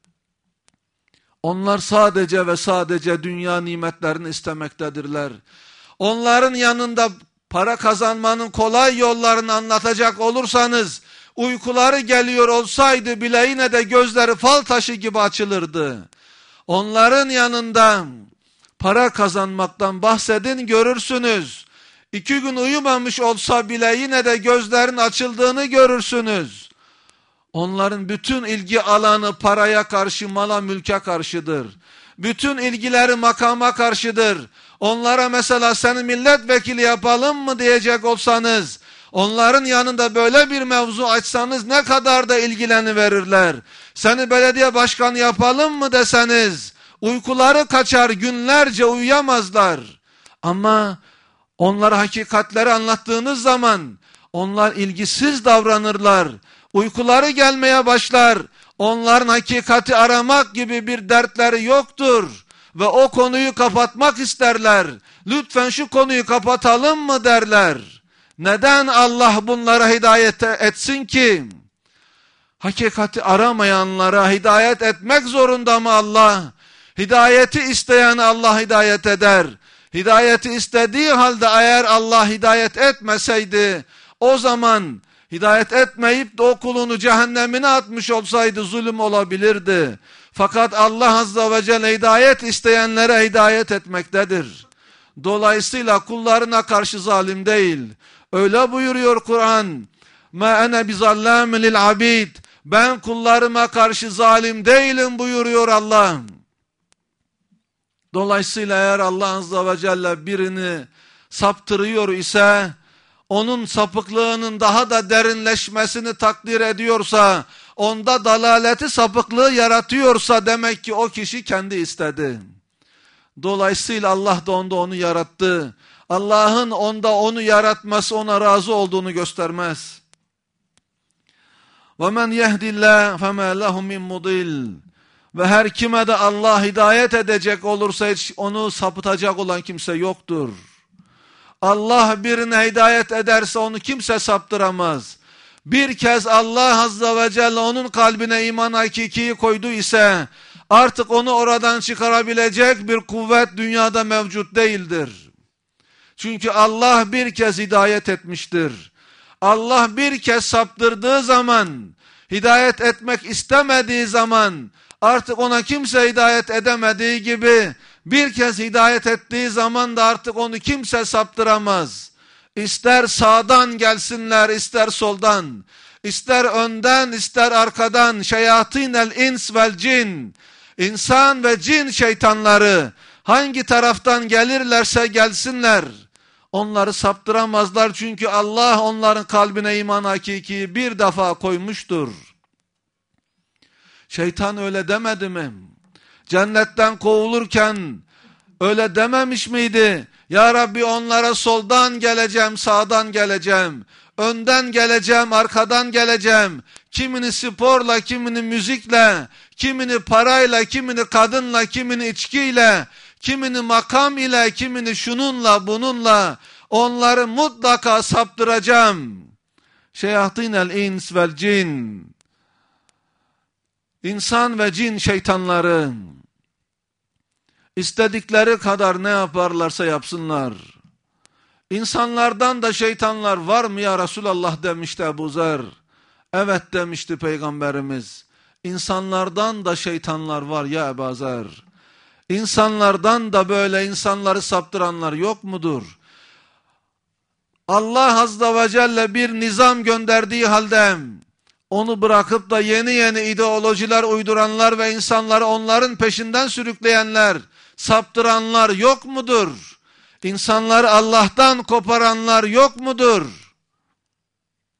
Onlar sadece ve sadece dünya nimetlerini istemektedirler. Onların yanında para kazanmanın kolay yollarını anlatacak olursanız, uykuları geliyor olsaydı bile yine de gözleri fal taşı gibi açılırdı. Onların yanında para kazanmaktan bahsedin, görürsünüz. İki gün uyumamış olsa bile yine de gözlerin açıldığını görürsünüz. Onların bütün ilgi alanı paraya karşı, mala mülke karşıdır. Bütün ilgileri makama karşıdır. Onlara mesela seni milletvekili yapalım mı diyecek olsanız, onların yanında böyle bir mevzu açsanız ne kadar da ilgileniverirler. Seni belediye başkanı yapalım mı deseniz, uykuları kaçar, günlerce uyuyamazlar. Ama onlara hakikatleri anlattığınız zaman onlar ilgisiz davranırlar. Uykuları gelmeye başlar. Onların hakikati aramak gibi bir dertleri yoktur. Ve o konuyu kapatmak isterler. Lütfen şu konuyu kapatalım mı derler. Neden Allah bunlara hidayet etsin ki? Hakikati aramayanlara hidayet etmek zorunda mı Allah? Hidayeti isteyen Allah hidayet eder. Hidayeti istediği halde eğer Allah hidayet etmeseydi, o zaman hidayet etmeyip de o kulunu cehennemine atmış olsaydı zulüm olabilirdi. Fakat Allah Azze ve Celle hidayet isteyenlere hidayet etmektedir. Dolayısıyla kullarına karşı zalim değil. Öyle buyuruyor Kur'an. Ma ene bizallamin lil abid. Ben kullarıma karşı zalim değilim buyuruyor Allah. Dolayısıyla eğer Allah Azze ve Celle birini saptırıyor ise, onun sapıklığının daha da derinleşmesini takdir ediyorsa, onda dalaleti, sapıklığı yaratıyorsa demek ki o kişi kendi istedi. Dolayısıyla Allah da onda onu yarattı. Allah'ın onda onu yaratması ona razı olduğunu göstermez. وَمَنْ يَهْدِ اللّٰهِ فَمَا لَهُ مِنْ مُضِلٍ. Ve her kime de Allah hidayet edecek olursa hiç onu sapıtacak olan kimse yoktur. Allah birine hidayet ederse onu kimse saptıramaz. Bir kez Allah Azze ve Celle onun kalbine iman hakikiyi koydu ise artık onu oradan çıkarabilecek bir kuvvet dünyada mevcut değildir. Çünkü Allah bir kez hidayet etmiştir. Allah bir kez saptırdığı zaman, hidayet etmek istemediği zaman artık ona kimse hidayet edemediği gibi, bir kez hidayet ettiği zaman da artık onu kimse saptıramaz. İster sağdan gelsinler, ister soldan, ister önden, ister arkadan, şeyatinel ins vel cin, insan ve cin şeytanları hangi taraftan gelirlerse gelsinler, onları saptıramazlar. Çünkü Allah onların kalbine iman hakikiyi bir defa koymuştur. Şeytan öyle demedi mi? Cennetten kovulurken öyle dememiş miydi? Ya Rabbi, onlara soldan geleceğim, sağdan geleceğim, önden geleceğim, arkadan geleceğim. Kimini sporla, kimini müzikle, kimini parayla, kimini kadınla, kimini içkiyle, kimini makam ile, kimini şununla, bununla. Onları mutlaka saptıracağım. Şeyatinel ins vel cin. İnsan ve cin şeytanları istedikleri kadar ne yaparlarsa yapsınlar. İnsanlardan da şeytanlar var mı ya Resulallah demişti Ebu Zer. Evet demişti Peygamberimiz. İnsanlardan da şeytanlar var ya Ebu Zer. İnsanlardan da böyle insanları saptıranlar yok mudur? Allah Azze ve Celle bir nizam gönderdiği halde onu bırakıp da yeni yeni ideolojiler uyduranlar ve insanları onların peşinden sürükleyenler, saptıranlar yok mudur? İnsanları Allah'tan koparanlar yok mudur?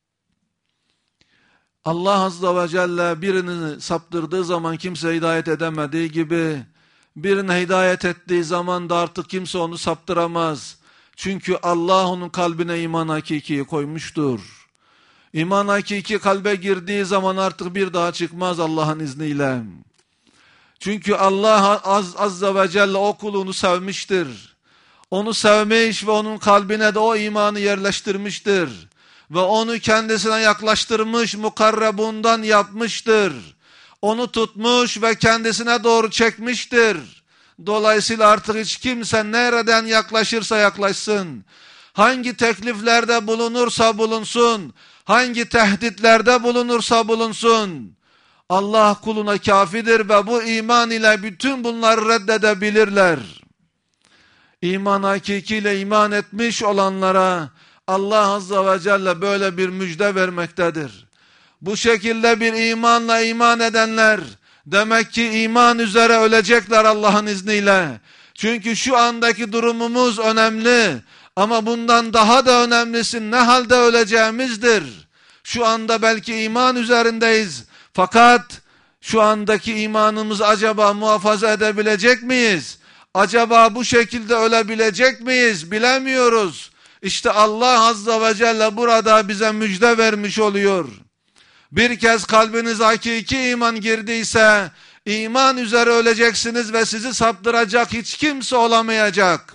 Allah Azze ve Celle birini saptırdığı zaman kimse hidayet edemediği gibi, birine hidayet ettiği zaman da artık kimse onu saptıramaz. Çünkü Allah onun kalbine iman hakikiyi koymuştur. İman hakiki kalbe girdiği zaman artık bir daha çıkmaz Allah'ın izniyle. Çünkü Allah Az, Azze ve Celle o kulunu sevmiştir. Onu sevmiş ve onun kalbine de o imanı yerleştirmiştir. Ve onu kendisine yaklaştırmış, mukarrebundan yapmıştır. Onu tutmuş ve kendisine doğru çekmiştir. Dolayısıyla artık hiç kimse nereden yaklaşırsa yaklaşsın, hangi tekliflerde bulunursa bulunsun, hangi tehditlerde bulunursa bulunsun, Allah kuluna kafidir ve bu iman ile bütün bunları reddedebilirler. İman hakikiyle iman etmiş olanlara Allah Azze ve Celle böyle bir müjde vermektedir. Bu şekilde bir imanla iman edenler demek ki iman üzere ölecekler Allah'ın izniyle. Çünkü şu andaki durumumuz önemli ama bundan daha da önemlisi ne halde öleceğimizdir. Şu anda belki iman üzerindeyiz fakat şu andaki imanımızı acaba muhafaza edebilecek miyiz? Acaba bu şekilde ölebilecek miyiz? Bilemiyoruz. İşte Allah Azze ve Celle burada bize müjde vermiş oluyor. Bir kez kalbinize hakiki iman girdiyse, iman üzere öleceksiniz ve sizi saptıracak hiç kimse olamayacak.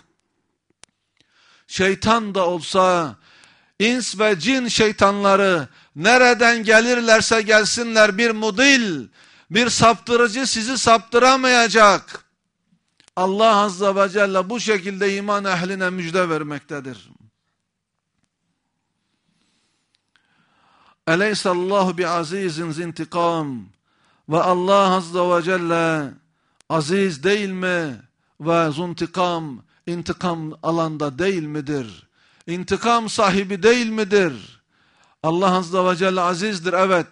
Şeytan da olsa, ins ve cin şeytanları nereden gelirlerse gelsinler bir mudil, bir saptırıcı sizi saptıramayacak. Allah Azze ve Celle bu şekilde iman ehline müjde vermektedir. Eleysallahu bi azizin zintikam. Ve Allah Azze ve Celle aziz değil mi? Ve zuntikam, intikam alanda değil midir? İntikam sahibi değil midir? Allah Azze ve Celle azizdir, evet.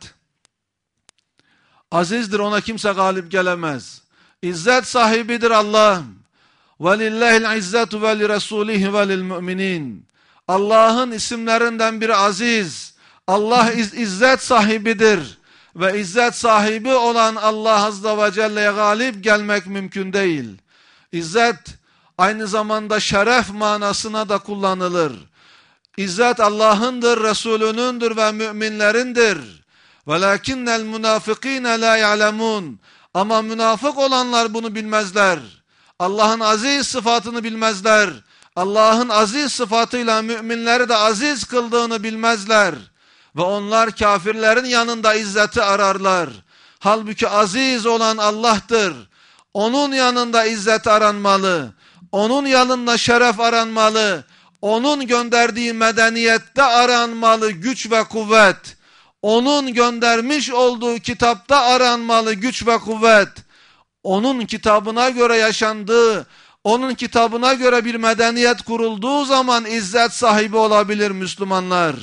Azizdir, ona kimse galip gelemez. İzzet sahibidir Allah. وَلِلَّهِ الْعِزَّةُ وَلِرَسُولِهِ وَلِلْمُؤْمِنِينَ. Allah'ın isimlerinden biri aziz. Allah iz izzet sahibidir. Ve izzet sahibi olan Allah Azze ve Celle'ye galip gelmek mümkün değil. İzzet aynı zamanda şeref manasına da kullanılır. İzzet Allah'ındır, Resulünündür ve müminlerindir. وَلَكِنَّ الْمُنَافِقِينَ لَا يَعْلَمُونَ. Ama münafık olanlar bunu bilmezler. Allah'ın aziz sıfatını bilmezler. Allah'ın aziz sıfatıyla müminleri de aziz kıldığını bilmezler. Ve onlar kafirlerin yanında izzeti ararlar. Halbuki aziz olan Allah'tır. Onun yanında izzet aranmalı. Onun yanında şeref aranmalı. Onun gönderdiği medeniyette aranmalı güç ve kuvvet. Onun göndermiş olduğu kitapta aranmalı güç ve kuvvet. Onun kitabına göre yaşandığı, onun kitabına göre bir medeniyet kurulduğu zaman izzet sahibi olabilir Müslümanlar.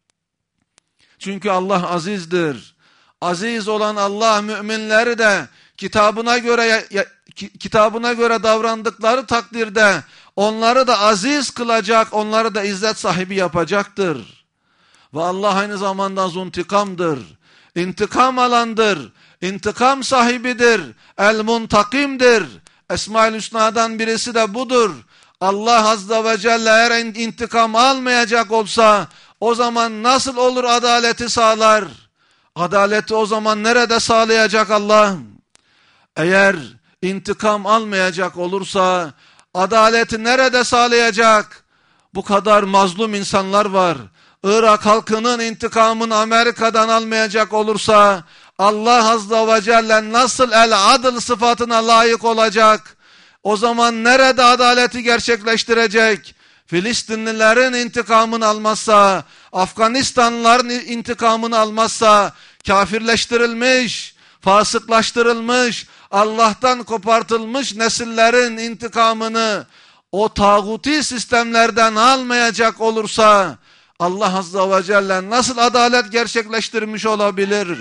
Çünkü Allah azizdir. Aziz olan Allah müminleri de kitabına göre kitabına göre davrandıkları takdirde onları da aziz kılacak, onları da izzet sahibi yapacaktır. Ve Allah aynı zamanda zuntikamdır. İntikam alandır. İntikam sahibidir. El-Muntakim'dir. Esma-ül Hüsna'dan birisi de budur. Allah Azze ve Celle eğer intikam almayacak olsa o zaman nasıl olur adaleti sağlar? Adaleti o zaman nerede sağlayacak Allah? Eğer intikam almayacak olursa adaleti nerede sağlayacak? Bu kadar mazlum insanlar var. Irak halkının intikamını Amerika'dan almayacak olursa Allah Azze ve Celle nasıl el-adıl sıfatına layık olacak? O zaman nerede adaleti gerçekleştirecek? Filistinlilerin intikamını almazsa, Afganistanlıların intikamını almazsa, kafirleştirilmiş, fasıklaştırılmış, Allah'tan kopartılmış nesillerin intikamını o tağuti sistemlerden almayacak olursa, Allah Azze ve Celle nasıl adalet gerçekleştirmiş olabilir?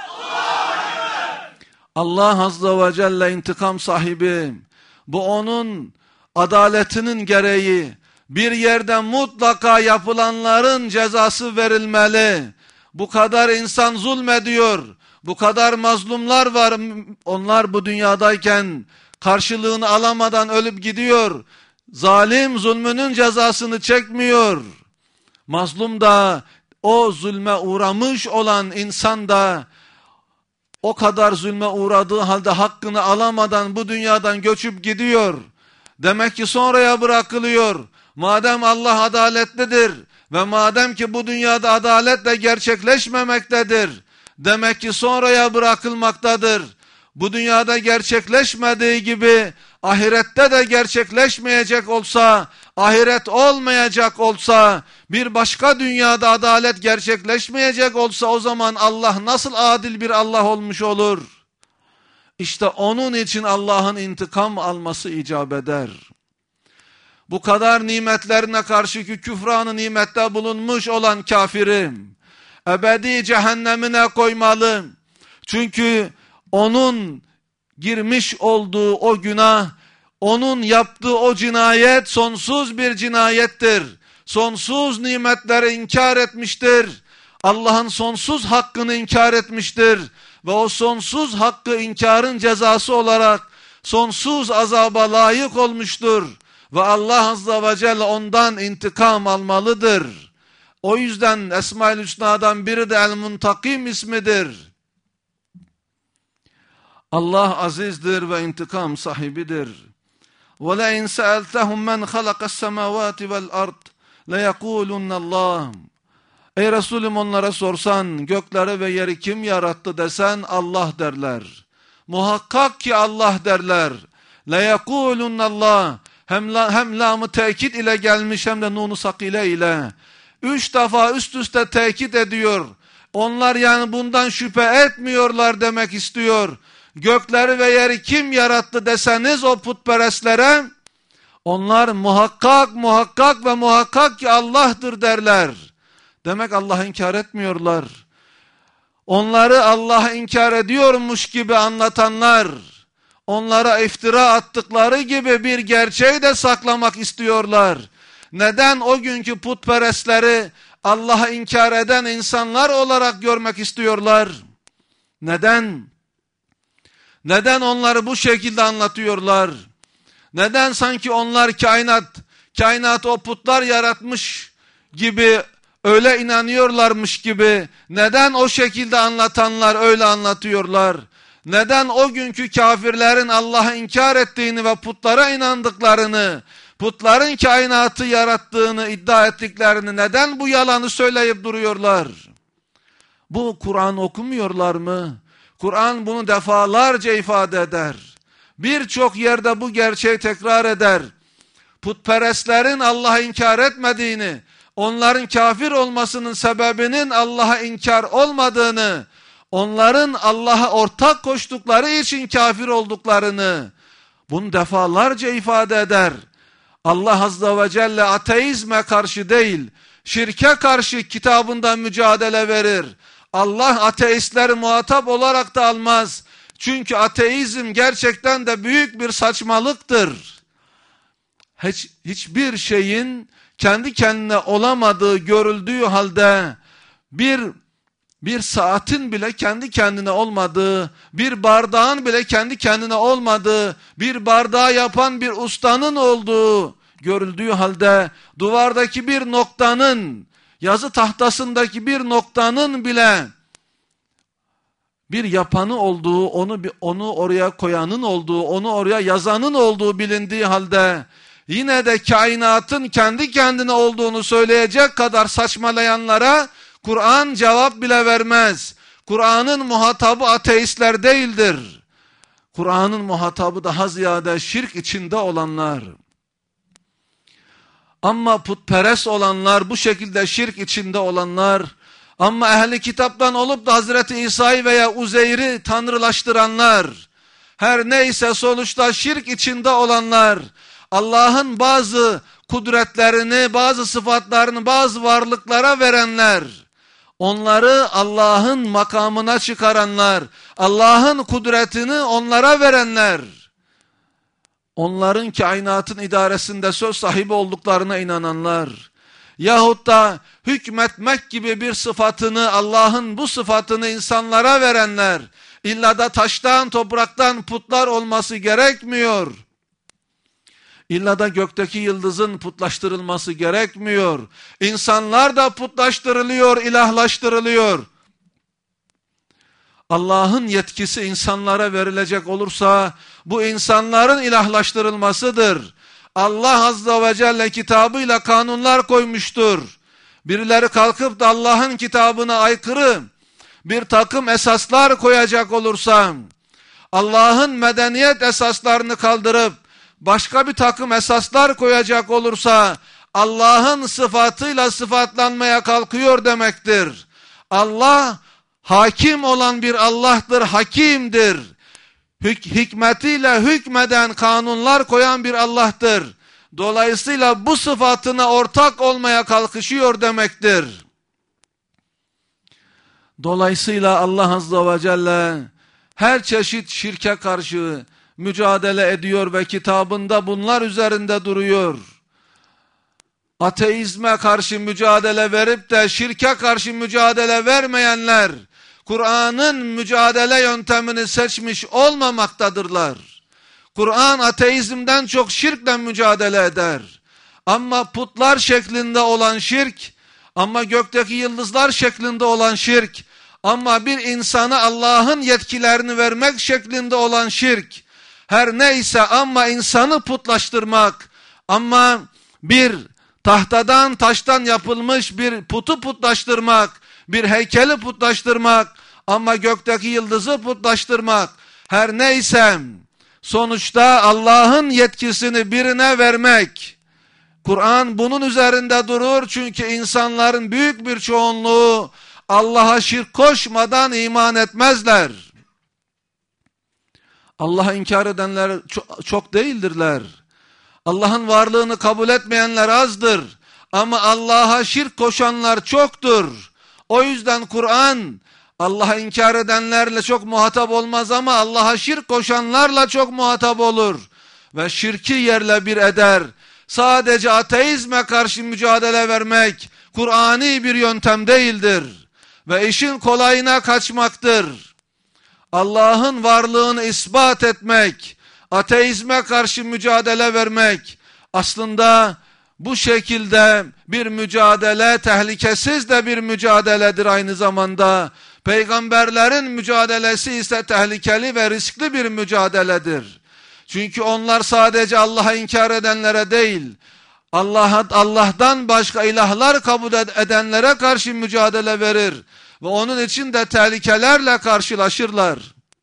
Allah Azze ve Celle intikam sahibi. Bu onun adaletinin gereği. Bir yerde mutlaka yapılanların cezası verilmeli. Bu kadar insan zulmediyor. Bu kadar mazlumlar var. Onlar bu dünyadayken karşılığını alamadan ölüp gidiyor. Zalim zulmünün cezasını çekmiyor. Mazlum da, o zulme uğramış olan insan da o kadar zulme uğradığı halde hakkını alamadan bu dünyadan göçüp gidiyor. Demek ki sonraya bırakılıyor. Madem Allah adaletlidir ve madem ki bu dünyada adalet de gerçekleşmemektedir, demek ki sonraya bırakılmaktadır. Bu dünyada gerçekleşmediği gibi ahirette de gerçekleşmeyecek olsa, ahiret olmayacak olsa, bir başka dünyada adalet gerçekleşmeyecek olsa, o zaman Allah nasıl adil bir Allah olmuş olur? İşte onun için Allah'ın intikam alması icap eder. Bu kadar nimetlerine karşı ki küfranı nimette bulunmuş olan kafiri ebedi cehennemine koymalı. Çünkü onun girmiş olduğu o günah, onun yaptığı o cinayet sonsuz bir cinayettir. Sonsuz nimetleri inkar etmiştir. Allah'ın sonsuz hakkını inkar etmiştir. Ve o sonsuz hakkı inkarın cezası olarak sonsuz azaba layık olmuştur. Ve Allah Azze ve Celle ondan intikam almalıdır. O yüzden Esma-ül Hüsna'dan biri de El-Muntakim ismidir. Allah azizdir ve intikam sahibidir. وَلَاِنْ سَأَلْتَهُمْ مَنْ خَلَقَ السَّمَاوَاتِ وَالْأَرْضِ لَيَقُولُنَّ اللّٰهِ Ey Resulüm, onlara sorsan gökleri ve yeri kim yarattı desen Allah derler. Muhakkak ki Allah derler. لَيَقُولُنَّ اللّٰهِ Hem, la, hem lamı tekit ile gelmiş hem de nunu sakile ile. Üç defa üst üste tekit ediyor. Onlar yani bundan şüphe etmiyorlar demek istiyor. Gökleri ve yeri kim yarattı deseniz o putperestlere, onlar muhakkak muhakkak ve muhakkak ki Allah'tır derler. Demek Allah'ı inkar etmiyorlar. Onları Allah'ı inkar ediyormuş gibi anlatanlar, onlara iftira attıkları gibi bir gerçeği de saklamak istiyorlar. Neden o günkü putperestleri Allah'ı inkar eden insanlar olarak görmek istiyorlar? Neden? Neden onları bu şekilde anlatıyorlar? Neden sanki onlar kainat, kainat o putlar yaratmış gibi öyle inanıyorlarmış gibi, neden o şekilde anlatanlar öyle anlatıyorlar? Neden o günkü kafirlerin Allah'ı inkar ettiğini ve putlara inandıklarını, putların kainatı yarattığını iddia ettiklerini, neden bu yalanı söyleyip duruyorlar? Bu Kur'an okumuyorlar mı? Kur'an bunu defalarca ifade eder. Birçok yerde bu gerçeği tekrar eder. Putperestlerin Allah'ı inkar etmediğini, onların kafir olmasının sebebinin Allah'a inkar olmadığını, onların Allah'a ortak koştukları için kafir olduklarını, bunu defalarca ifade eder. Allah Azze ve Celle ateizme karşı değil, şirke karşı kitabında mücadele verir. Allah ateistleri muhatap olarak da almaz. Çünkü ateizm gerçekten de büyük bir saçmalıktır. Hiç, hiçbir şeyin kendi kendine olamadığı görüldüğü halde, bir bir saatin bile kendi kendine olmadığı, bir bardağın bile kendi kendine olmadığı, bir bardağı yapan bir ustanın olduğu görüldüğü halde, duvardaki bir noktanın, yazı tahtasındaki bir noktanın bile bir yapanı olduğu, onu onu oraya koyanın olduğu, onu oraya yazanın olduğu bilindiği halde, yine de kainatın kendi kendine olduğunu söyleyecek kadar saçmalayanlara Kur'an cevap bile vermez. Kur'an'ın muhatabı ateistler değildir. Kur'an'ın muhatabı daha ziyade şirk içinde olanlar. Ama putperest olanlar, bu şekilde şirk içinde olanlar, ama ehli kitaptan olup da Hazreti İsa'yı veya Uzeyr'i tanrılaştıranlar, her neyse sonuçta şirk içinde olanlar, Allah'ın bazı kudretlerini, bazı sıfatlarını bazı varlıklara verenler, onları Allah'ın makamına çıkaranlar, Allah'ın kudretini onlara verenler, onların kainatın idaresinde söz sahibi olduklarına inananlar, yahut da hükmetmek gibi bir sıfatını, Allah'ın bu sıfatını insanlara verenler, illa da taştan, topraktan putlar olması gerekmiyor. İlla da gökteki yıldızın putlaştırılması gerekmiyor. İnsanlar da putlaştırılıyor, ilahlaştırılıyor. Allah'ın yetkisi insanlara verilecek olursa bu insanların ilahlaştırılmasıdır. Allah Azze ve Celle kitabıyla kanunlar koymuştur. Birileri kalkıp da Allah'ın kitabına aykırı bir takım esaslar koyacak olursa, Allah'ın medeniyet esaslarını kaldırıp başka bir takım esaslar koyacak olursa, Allah'ın sıfatıyla sıfatlanmaya kalkıyor demektir. Allah hakim olan bir Allah'tır, hakimdir. Hük hikmetiyle hükmeden, kanunlar koyan bir Allah'tır. Dolayısıyla bu sıfatına ortak olmaya kalkışıyor demektir. Dolayısıyla Allah Azze ve Celle her çeşit şirke karşı mücadele ediyor ve kitabında bunlar üzerinde duruyor. Ateizme karşı mücadele verip de şirke karşı mücadele vermeyenler, Kur'an'ın mücadele yöntemini seçmiş olmamaktadırlar. Kur'an ateizmden çok şirkle mücadele eder. Ama putlar şeklinde olan şirk, ama gökteki yıldızlar şeklinde olan şirk, ama bir insana Allah'ın yetkilerini vermek şeklinde olan şirk, her neyse ama insanı putlaştırmak, ama bir tahtadan, taştan yapılmış bir putu putlaştırmak, bir heykeli putlaştırmak, ama gökteki yıldızı putlaştırmak, her neyse sonuçta Allah'ın yetkisini birine vermek. Kur'an bunun üzerinde durur çünkü insanların büyük bir çoğunluğu Allah'a şirk koşmadan iman etmezler. Allah'ı inkar edenler çok değildirler. Allah'ın varlığını kabul etmeyenler azdır. Ama Allah'a şirk koşanlar çoktur. O yüzden Kur'an Allah'ı inkar edenlerle çok muhatap olmaz ama Allah'a şirk koşanlarla çok muhatap olur. Ve şirki yerle bir eder. Sadece ateizme karşı mücadele vermek Kur'ani bir yöntem değildir. Ve işin kolayına kaçmaktır. Allah'ın varlığını ispat etmek, ateizme karşı mücadele vermek, aslında bu şekilde bir mücadele, tehlikesiz de bir mücadeledir aynı zamanda. Peygamberlerin mücadelesi ise tehlikeli ve riskli bir mücadeledir. Çünkü onlar sadece Allah'a inkar edenlere değil, Allah'a, Allah'tan başka ilahlar kabul edenlere karşı mücadele verir ve onun için de tehlikelerle karşılaşırlar.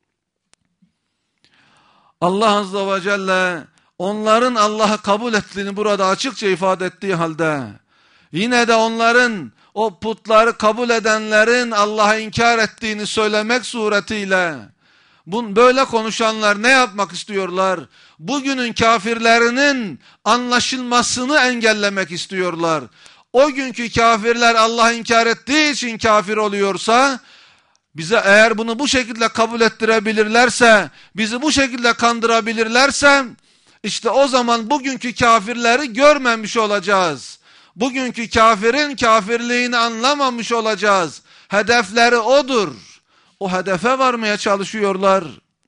Allah Azze ve Celle onların Allah'ı kabul ettiğini burada açıkça ifade ettiği halde, yine de onların, o putları kabul edenlerin Allah'ı inkar ettiğini söylemek suretiyle, Bun, böyle konuşanlar ne yapmak istiyorlar? Bugünün kafirlerinin anlaşılmasını engellemek istiyorlar. O günkü kafirler Allah'ı inkar ettiği için kafir oluyorsa, bize eğer bunu bu şekilde kabul ettirebilirlerse, bizi bu şekilde kandırabilirlerse, işte o zaman bugünkü kafirleri görmemiş olacağız. Bugünkü kafirin kafirliğini anlamamış olacağız. Hedefleri odur. O hedefe varmaya çalışıyorlar.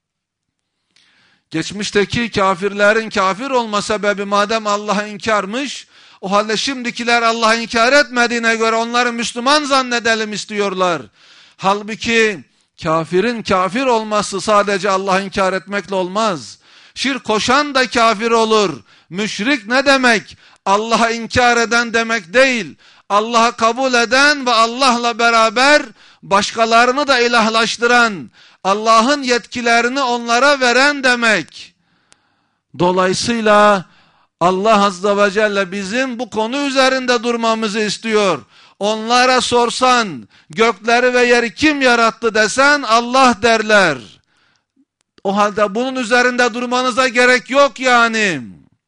Geçmişteki kafirlerin kafir olma sebebi madem Allah'a inkarmış, o halde şimdikiler Allah'a inkar etmediğine göre onları Müslüman zannedelim istiyorlar. Halbuki kafirin kafir olması sadece Allah'a inkar etmekle olmaz. Şirk koşan da kafir olur. Müşrik ne demek? Allah'a inkar eden demek değil. Allah'ı kabul eden ve Allah'la beraber başkalarını da ilahlaştıran, Allah'ın yetkilerini onlara veren demek. Dolayısıyla Allah Azze ve Celle bizim bu konu üzerinde durmamızı istiyor. Onlara sorsan, gökleri ve yeri kim yarattı desen Allah derler. O halde bunun üzerinde durmanıza gerek yok yani.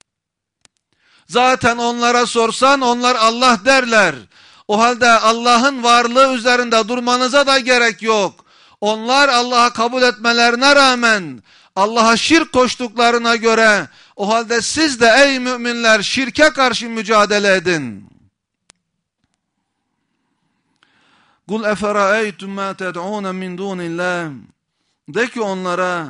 Zaten onlara sorsan onlar Allah derler. O halde Allah'ın varlığı üzerinde durmanıza da gerek yok. Onlar Allah'a kabul etmelerine rağmen Allah'a şirk koştuklarına göre o halde siz de ey müminler şirke karşı mücadele edin. Kul efera'eytum ma ted'un min dunillah. De ki onlara,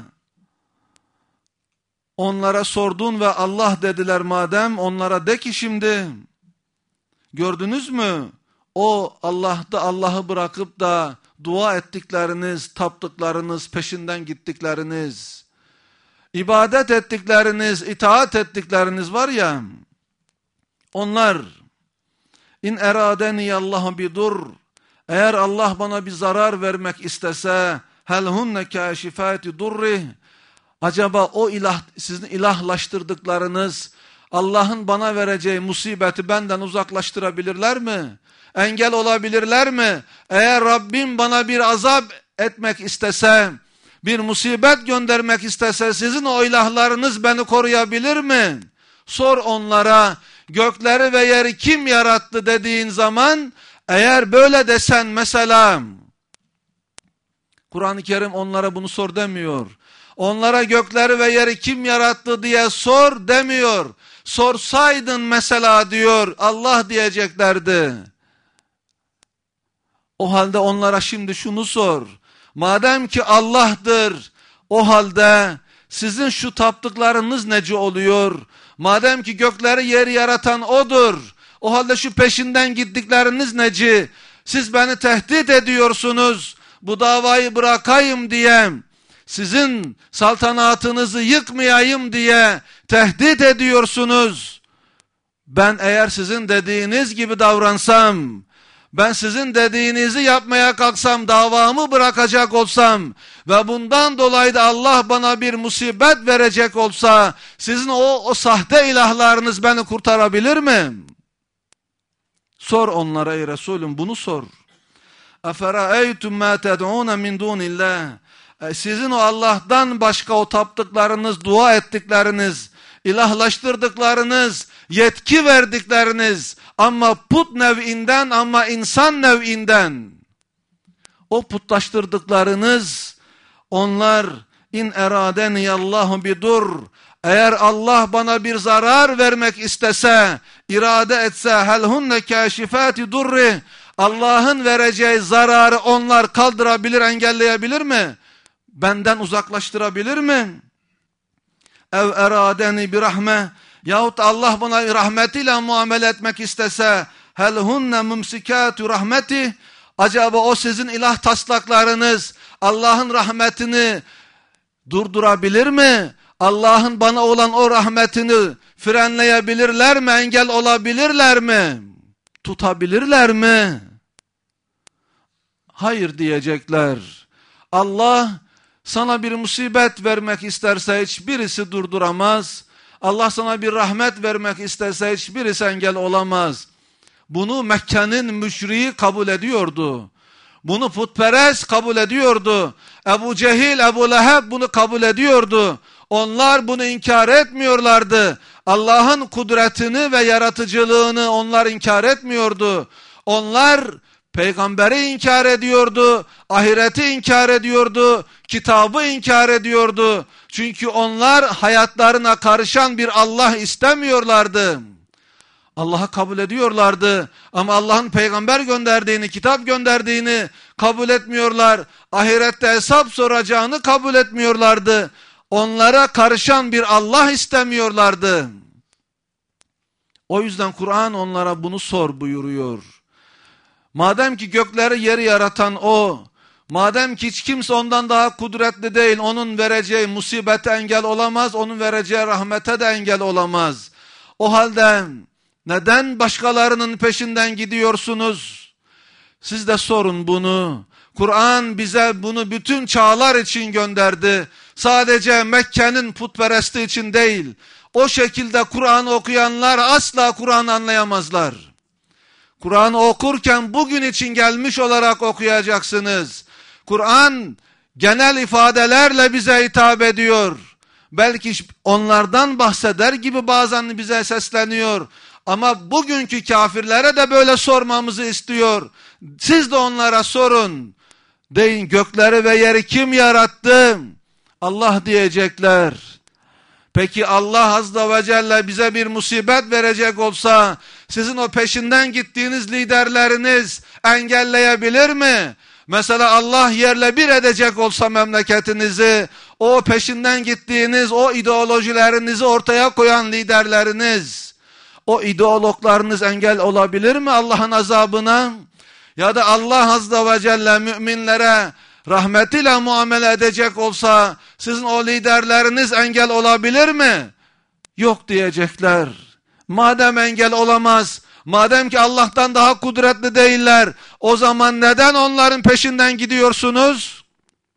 onlara sordun ve Allah dediler madem, onlara de ki şimdi, gördünüz mü? O Allah'ta Allah'ı bırakıp da dua ettikleriniz, taptıklarınız, peşinden gittikleriniz, ibadet ettikleriniz, itaat ettikleriniz var ya, onlar in eradeniyallahu bidur, eğer Allah bana bir zarar vermek istese, hel hunne kâşifâti durrih, acaba o ilah, sizin ilahlaştırdıklarınız Allah'ın bana vereceği musibeti benden uzaklaştırabilirler mi? Engel olabilirler mi? Eğer Rabbim bana bir azap etmek istese, bir musibet göndermek istese, sizin o ilahlarınız beni koruyabilir mi? Sor onlara, gökleri ve yeri kim yarattı dediğin zaman, eğer böyle desen mesela, Kur'an-ı Kerim onlara bunu sor demiyor. Onlara gökleri ve yeri kim yarattı diye sor demiyor. Sorsaydın mesela diyor, Allah diyeceklerdi. O halde onlara şimdi şunu sor. Madem ki Allah'tır, o halde sizin şu taptıklarınız nece oluyor? Madem ki gökleri yeri yaratan O'dur, o halde şu peşinden gittikleriniz neci? Siz beni tehdit ediyorsunuz, bu davayı bırakayım diye, sizin saltanatınızı yıkmayayım diye tehdit ediyorsunuz. Ben eğer sizin dediğiniz gibi davransam, ben sizin dediğinizi yapmaya kalksam, davamı bırakacak olsam ve bundan dolayı da Allah bana bir musibet verecek olsa, sizin o, o sahte ilahlarınız beni kurtarabilir mi? Sor onlara ey Resulüm, bunu sor. Efera'eytum ma ted'un min dunillah. Sizin o Allah'tan başka o taptıklarınız, dua ettikleriniz, ilahlaştırdıklarınız, yetki verdikleriniz, ama put nev'inden, ama insan nev'inden, o putlaştırdıklarınız, onlar in eradeniyallahu bidur, eğer Allah bana bir zarar vermek istese, irade etse, hel hunne kâşifâti durri, Allah'ın vereceği zararı onlar kaldırabilir, engelleyebilir mi? Benden uzaklaştırabilir mi? Ev eradeni bir rahme, yahut Allah bana rahmetiyle muamele etmek istese, hel hunne mumsikâtu rahmeti, acaba o sizin ilah taslaklarınız Allah'ın rahmetini durdurabilir mi? Allah'ın bana olan o rahmetini frenleyebilirler mi? Engel olabilirler mi? Tutabilirler mi? Hayır diyecekler. Allah sana bir musibet vermek isterse hiçbirisi durduramaz. Allah sana bir rahmet vermek isterse hiçbirisi engel olamaz. Bunu Mekke'nin müşriği kabul ediyordu. Bunu putperest kabul ediyordu. Ebu Cehil, Ebu Leheb bunu kabul ediyordu. Onlar bunu inkar etmiyorlardı. Allah'ın kudretini ve yaratıcılığını onlar inkar etmiyordu. Onlar peygamberi inkar ediyordu, ahireti inkar ediyordu, kitabı inkar ediyordu. Çünkü onlar hayatlarına karışan bir Allah istemiyorlardı. Allah'ı kabul ediyorlardı ama Allah'ın peygamber gönderdiğini, kitap gönderdiğini kabul etmiyorlar. Ahirette hesap soracağını kabul etmiyorlardı. Onlara karışan bir Allah istemiyorlardı. O yüzden Kur'an onlara bunu sor buyuruyor. Madem ki gökleri yeri yaratan O, madem ki hiç kimse ondan daha kudretli değil, onun vereceği musibete engel olamaz, onun vereceği rahmete de engel olamaz. O halde neden başkalarının peşinden gidiyorsunuz? Siz de sorun bunu. Kur'an bize bunu bütün çağlar için gönderdi. Sadece Mekke'nin putperesti için değil. O şekilde Kur'an'ı okuyanlar asla Kur'an'ı anlayamazlar. Kur'an'ı okurken bugün için gelmiş olarak okuyacaksınız. Kur'an genel ifadelerle bize hitap ediyor. Belki onlardan bahseder gibi bazen bize sesleniyor. Ama bugünkü kafirlere de böyle sormamızı istiyor. Siz de onlara sorun. Deyin, gökleri ve yeri kim yarattı? Allah diyecekler. Peki Allah Azze ve Celle bize bir musibet verecek olsa, sizin o peşinden gittiğiniz liderleriniz engelleyebilir mi? Mesela Allah yerle bir edecek olsa memleketinizi, o peşinden gittiğiniz o ideolojilerinizi ortaya koyan liderleriniz, o ideologlarınız engel olabilir mi Allah'ın azabına? Ya da Allah Azze ve Celle müminlere rahmetiyle muamele edecek olsa, sizin o liderleriniz engel olabilir mi? Yok diyecekler. Madem engel olamaz, madem ki Allah'tan daha kudretli değiller, o zaman neden onların peşinden gidiyorsunuz?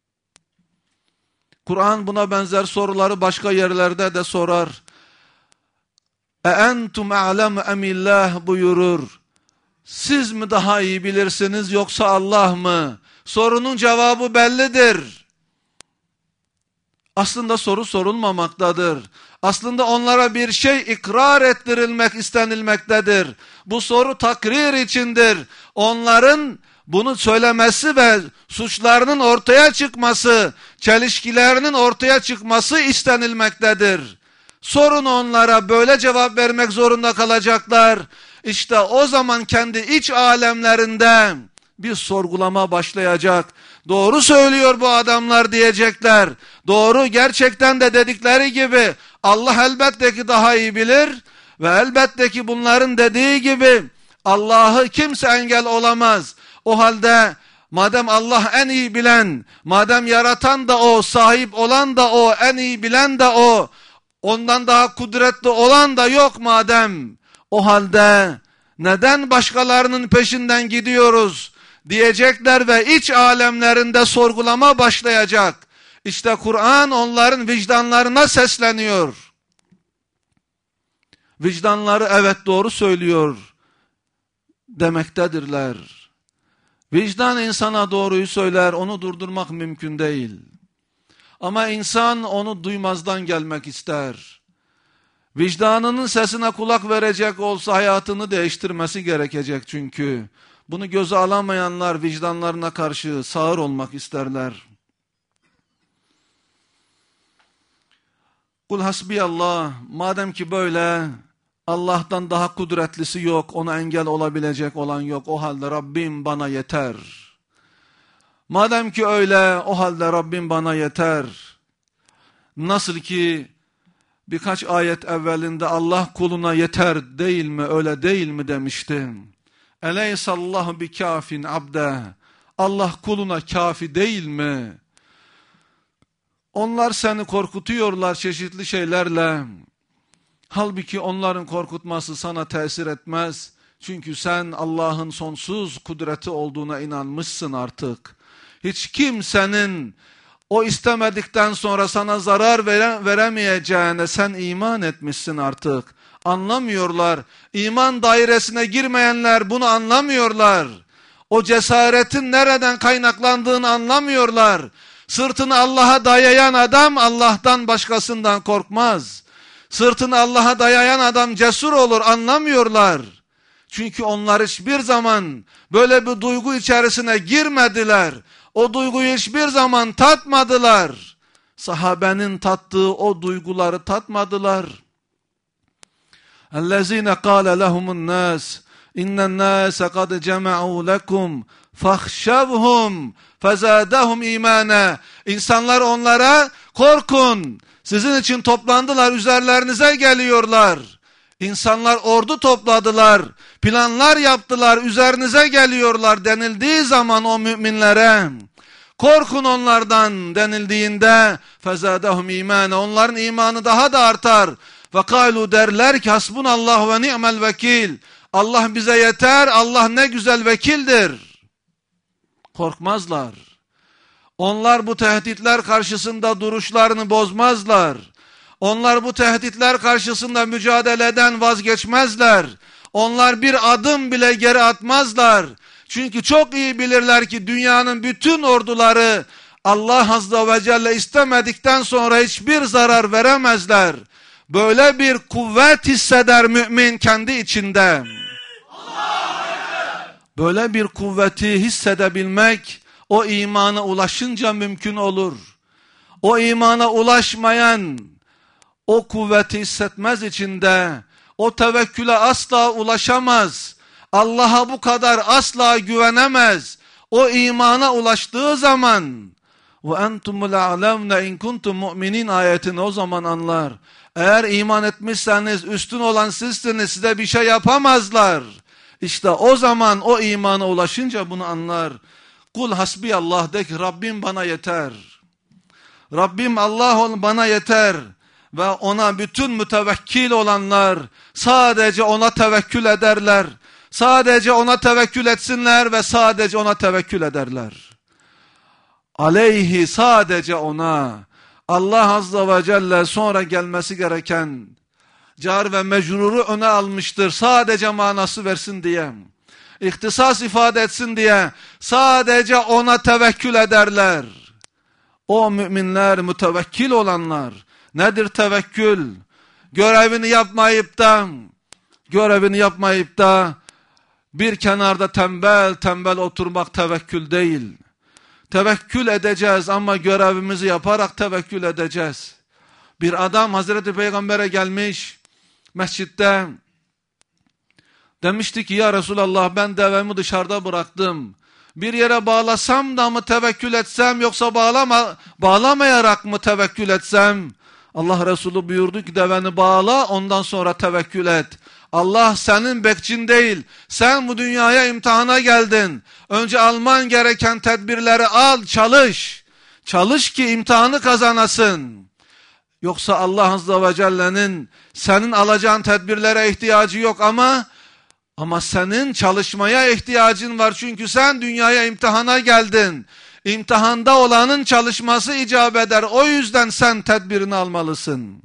Kur'an buna benzer soruları başka yerlerde de sorar. E entum a'lemu emillah buyurur. Siz mi daha iyi bilirsiniz yoksa Allah mı? Sorunun cevabı bellidir. Aslında soru sorulmamaktadır. Aslında onlara bir şey ikrar ettirilmek istenilmektedir. Bu soru takrir içindir. Onların bunu söylemesi ve suçlarının ortaya çıkması, çelişkilerinin ortaya çıkması istenilmektedir. Sorun onlara, böyle cevap vermek zorunda kalacaklar. İşte o zaman kendi iç alemlerinde bir sorgulama başlayacak. Doğru söylüyor bu adamlar diyecekler. Doğru, gerçekten de dedikleri gibi Allah elbette ki daha iyi bilir ve elbette ki bunların dediği gibi Allah'ı kimse engel olamaz. O halde madem Allah en iyi bilen, madem yaratan da o, sahip olan da o, en iyi bilen de o, ondan daha kudretli olan da yok madem, o halde neden başkalarının peşinden gidiyoruz diyecekler ve iç alemlerinde sorgulama başlayacak. İşte Kur'an onların vicdanlarına sesleniyor. Vicdanları evet doğru söylüyor demektedirler. Vicdan insana doğruyu söyler, onu durdurmak mümkün değil. Ama insan onu duymazdan gelmek ister. Vicdanının sesine kulak verecek olsa hayatını değiştirmesi gerekecek çünkü. Bunu göze alamayanlar vicdanlarına karşı sağır olmak isterler. Kul hasbiyallah, madem ki böyle, Allah'tan daha kudretlisi yok, ona engel olabilecek olan yok, o halde Rabbim bana yeter. Madem ki öyle, o halde Rabbim bana yeter. Nasıl ki birkaç ayet evvelinde Allah kuluna yeter değil mi, öyle değil mi demiştim. Eleysallahu bi kafin abde. Allah kuluna kafi değil mi? Onlar seni korkutuyorlar çeşitli şeylerle. Halbuki onların korkutması sana tesir etmez. Çünkü sen Allah'ın sonsuz kudreti olduğuna inanmışsın artık. Hiç kimsenin o istemedikten sonra sana zarar vere, veremeyeceğine sen iman etmişsin artık. Anlamıyorlar. İman dairesine girmeyenler bunu anlamıyorlar. O cesaretin nereden kaynaklandığını anlamıyorlar. Sırtını Allah'a dayayan adam Allah'tan başkasından korkmaz. Sırtını Allah'a dayayan adam cesur olur, anlamıyorlar. Çünkü onlar hiçbir zaman böyle bir duygu içerisine girmediler. O duyguyu hiçbir zaman tatmadılar. Sahabenin tattığı o duyguları tatmadılar. اَلَّذ۪ينَ قَالَ لَهُمُ النَّاسِ اِنَّ النَّاسَ قَدْ جَمَعُوا لَكُمْ فَخْشَوْهُمْ فَزَادَهُمْ اِيمَانًا. İnsanlar onlara korkun, sizin için toplandılar, üzerlerinize geliyorlar. İnsanlar ordu topladılar, planlar yaptılar, üzerinize geliyorlar denildiği zaman o müminlere, korkun onlardan denildiğinde فَزَادَهُمْ اِيمَانًا, onların imanı daha da artar. وَقَالُوا derler ki hasbunallah ve ni'mel vekil. Allah bize yeter, Allah ne güzel vekildir. Korkmazlar. Onlar bu tehditler karşısında duruşlarını bozmazlar. Onlar bu tehditler karşısında mücadeleden vazgeçmezler. Onlar bir adım bile geri atmazlar. Çünkü çok iyi bilirler ki dünyanın bütün orduları Allah Azze ve Celle istemedikten sonra hiçbir zarar veremezler. Böyle bir kuvvet hisseder mümin kendi içinde. Böyle bir kuvveti hissedebilmek o imana ulaşınca mümkün olur. O imana ulaşmayan, o kuvveti hissetmez içinde, o tevekküle asla ulaşamaz, Allah'a bu kadar asla güvenemez. O imana ulaştığı zaman ve entumul a'lemne in kuntum mu'minin ayetini o zaman anlar. Eğer iman etmişseniz üstün olan sizsiniz, size bir şey yapamazlar. İşte o zaman o imana ulaşınca bunu anlar. Kul hasbiyallah, de ki Rabbim bana yeter. Rabbim Allah bana yeter. Ve ona bütün mütevekkil olanlar sadece ona tevekkül ederler. Sadece ona tevekkül etsinler ve sadece ona tevekkül ederler. Aleyhi, sadece ona. Allah Azze ve Celle sonra gelmesi gereken car ve mecruru öne almıştır. Sadece manası versin diye, ihtisas ifade etsin diye sadece ona tevekkül ederler. O müminler, mütevekkil olanlar. Nedir tevekkül? Görevini yapmayıp da görevini yapmayıp da bir kenarda tembel tembel oturmak tevekkül değil. Tevekkül edeceğiz ama görevimizi yaparak tevekkül edeceğiz. Bir adam Hazreti Peygamber'e gelmiş mescitte, demişti ki ya Resulallah, ben devemi dışarıda bıraktım. Bir yere bağlasam da mı tevekkül etsem, yoksa bağlama, bağlamayarak mı tevekkül etsem? Allah Resulü buyurdu ki deveni bağla, ondan sonra tevekkül et. Allah senin bekçin değil. Sen bu dünyaya imtihana geldin. Önce alman gereken tedbirleri al, çalış. Çalış ki imtihanı kazanasın. Yoksa Allah Azze ve Celle'nin senin alacağın tedbirlere ihtiyacı yok ama ama senin çalışmaya ihtiyacın var. Çünkü sen dünyaya imtihana geldin. İmtihanda olanın çalışması icap eder. O yüzden sen tedbirini almalısın.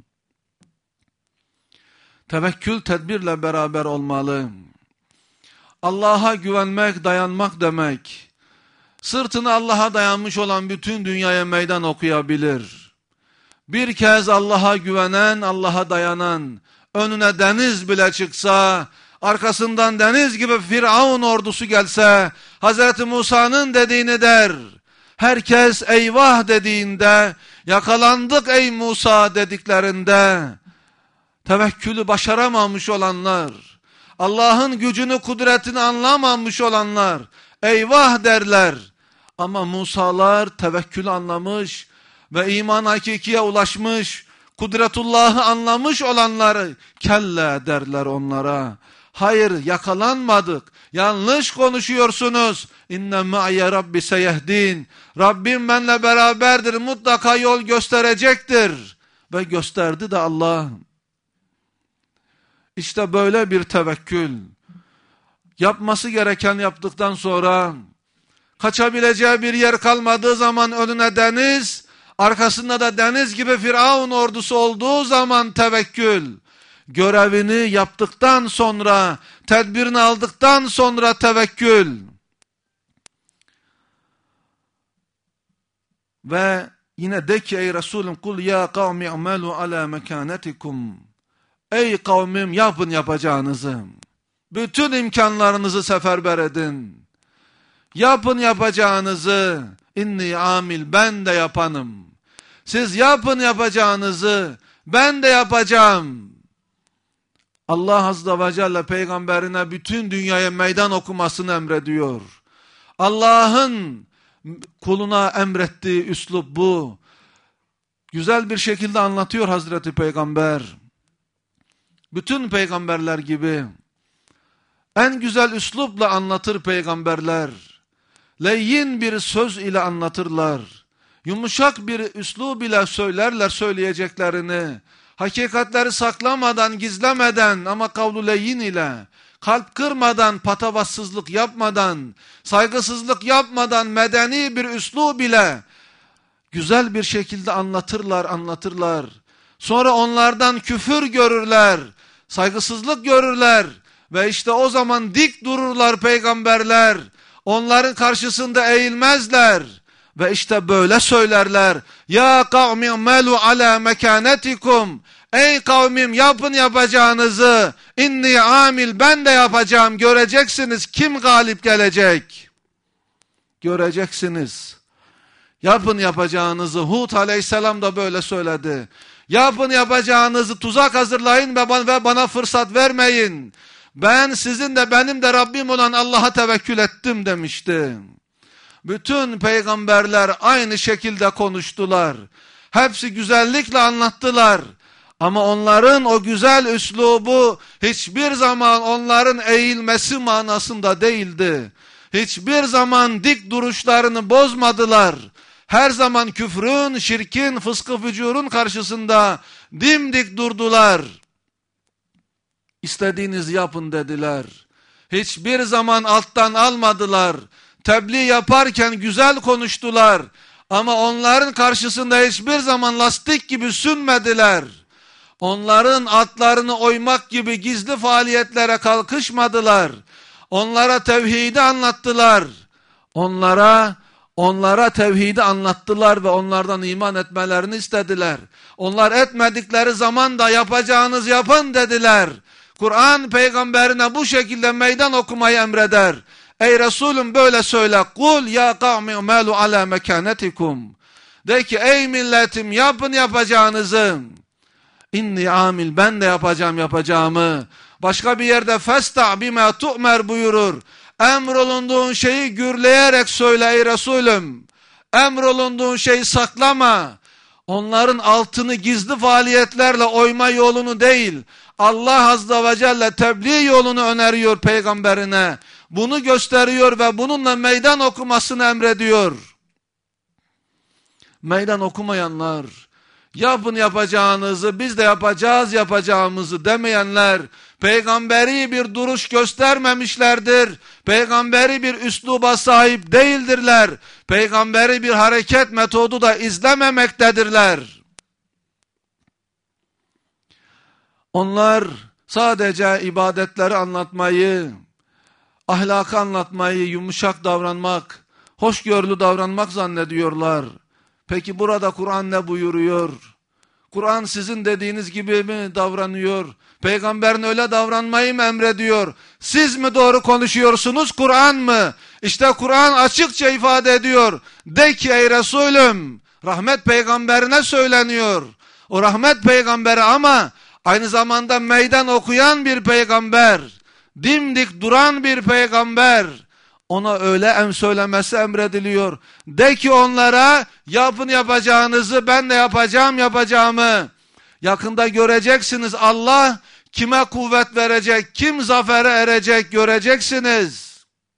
Tevekkül tedbirle beraber olmalı. Allah'a güvenmek, dayanmak demek. Sırtını Allah'a dayanmış olan bütün dünyaya meydan okuyabilir. Bir kez Allah'a güvenen, Allah'a dayanan, önüne deniz bile çıksa, arkasından deniz gibi Firavun ordusu gelse, Hazreti Musa'nın dediğini der. Herkes eyvah dediğinde, yakalandık ey Musa dediklerinde, tevekkülü başaramamış olanlar, Allah'ın gücünü, kudretini anlamamış olanlar, eyvah derler. Ama Musalar tevekkülü anlamış ve iman hakikiye ulaşmış, kudretullahı anlamış olanları kelle derler onlara. Hayır, yakalanmadık, yanlış konuşuyorsunuz. İnne ma'ye rabbi seyehdin. Rabbim benimle beraberdir, mutlaka yol gösterecektir. Ve gösterdi de Allah. İşte böyle bir tevekkül. Yapması gereken yaptıktan sonra, kaçabileceği bir yer kalmadığı zaman önüne deniz, arkasında da deniz gibi Firavun ordusu olduğu zaman tevekkül. Görevini yaptıktan sonra, tedbirini aldıktan sonra tevekkül. Ve yine de ki ey Resulüm, kul ya kavmi amelu ala mekanetikum. Ey kavmim, yapın yapacağınızı. Bütün imkanlarınızı seferber edin. Yapın yapacağınızı. İnni amil, ben de yapanım. Siz yapın yapacağınızı, ben de yapacağım. Allah Azze ve Celle peygamberine bütün dünyaya meydan okumasını emrediyor. Allah'ın kuluna emrettiği üslup bu. Güzel bir şekilde anlatıyor Hazreti Peygamber. Bütün peygamberler gibi en güzel üslupla anlatır peygamberler. Leyyin bir söz ile anlatırlar. Yumuşak bir üslub ile söylerler söyleyeceklerini. Hakikatleri saklamadan, gizlemeden ama kavlu leyyin ile, kalp kırmadan, patavatsızlık yapmadan, saygısızlık yapmadan, medeni bir üslub ile güzel bir şekilde anlatırlar, anlatırlar. Sonra onlardan küfür görürler, saygısızlık görürler ve işte o zaman dik dururlar peygamberler. Onların karşısında eğilmezler ve işte böyle söylerler. Ya kavmi melu ala mekanetikum. Ey kavmim, yapın yapacağınızı. İnni amil, ben de yapacağım. Göreceksiniz kim galip gelecek. Göreceksiniz. Yapın yapacağınızı. Hud aleyhisselam da böyle söyledi. Yapın yapacağınızı, tuzak hazırlayın ve bana, ve bana fırsat vermeyin. Ben sizin de benim de Rabbim olan Allah'a tevekkül ettim demişti. Bütün peygamberler aynı şekilde konuştular. Hepsi güzellikle anlattılar. Ama onların o güzel üslubu hiçbir zaman onların eğilmesi manasında değildi. Hiçbir zaman dik duruşlarını bozmadılar. Her zaman küfrün, şirkin, fıskı, fücurun karşısında dimdik durdular. İstediğinizi yapın dediler. Hiçbir zaman alttan almadılar. Tebliğ yaparken güzel konuştular. Ama onların karşısında hiçbir zaman lastik gibi sünmediler. Onların atlarını oymak gibi gizli faaliyetlere kalkışmadılar. Onlara tevhidi anlattılar. Onlara, onlara tevhidi anlattılar ve onlardan iman etmelerini istediler. Onlar etmedikleri zaman da yapacağınız yapın dediler. Kur'an peygamberine bu şekilde meydan okumayı emreder. Ey Resulüm böyle söyle. Kul ya kavmi umalu ala mekanetikum. De ki ey milletim yapın yapacağınızı. İnni amil, ben de yapacağım yapacağımı. Başka bir yerde festa bima tu'mer buyurur. Emrolunduğun şeyi gürleyerek söyle ey Resulüm. Emrolunduğun şeyi saklama. Onların altını gizli faaliyetlerle oyma yolunu değil, Allah Azze ve Celle tebliğ yolunu öneriyor peygamberine. Bunu gösteriyor ve bununla meydan okumasını emrediyor. Meydan okumayanlar, yapın yapacağınızı, biz de yapacağız yapacağımızı demeyenler, peygamberi bir duruş göstermemişlerdir. Peygamberi bir üsluba sahip değildirler. Peygamberi bir hareket metodu da izlememektedirler. Onlar sadece ibadetleri anlatmayı, ahlakı anlatmayı, yumuşak davranmak, hoşgörülü davranmak zannediyorlar. Peki burada Kur'an ne buyuruyor? Kur'an sizin dediğiniz gibi mi davranıyor? Peygamberin öyle davranmayı mı emrediyor? Siz mi doğru konuşuyorsunuz, Kur'an mı? İşte Kur'an açıkça ifade ediyor. De ki ey Resulüm, rahmet peygamberine söyleniyor. O rahmet peygamberi ama aynı zamanda meydan okuyan bir peygamber. Dimdik duran bir peygamber. Ona öyle em söylemesi emrediliyor. De ki onlara yapın yapacağınızı, ben de yapacağım yapacağımı. Yakında göreceksiniz Allah kime kuvvet verecek, kim zafere erecek göreceksiniz.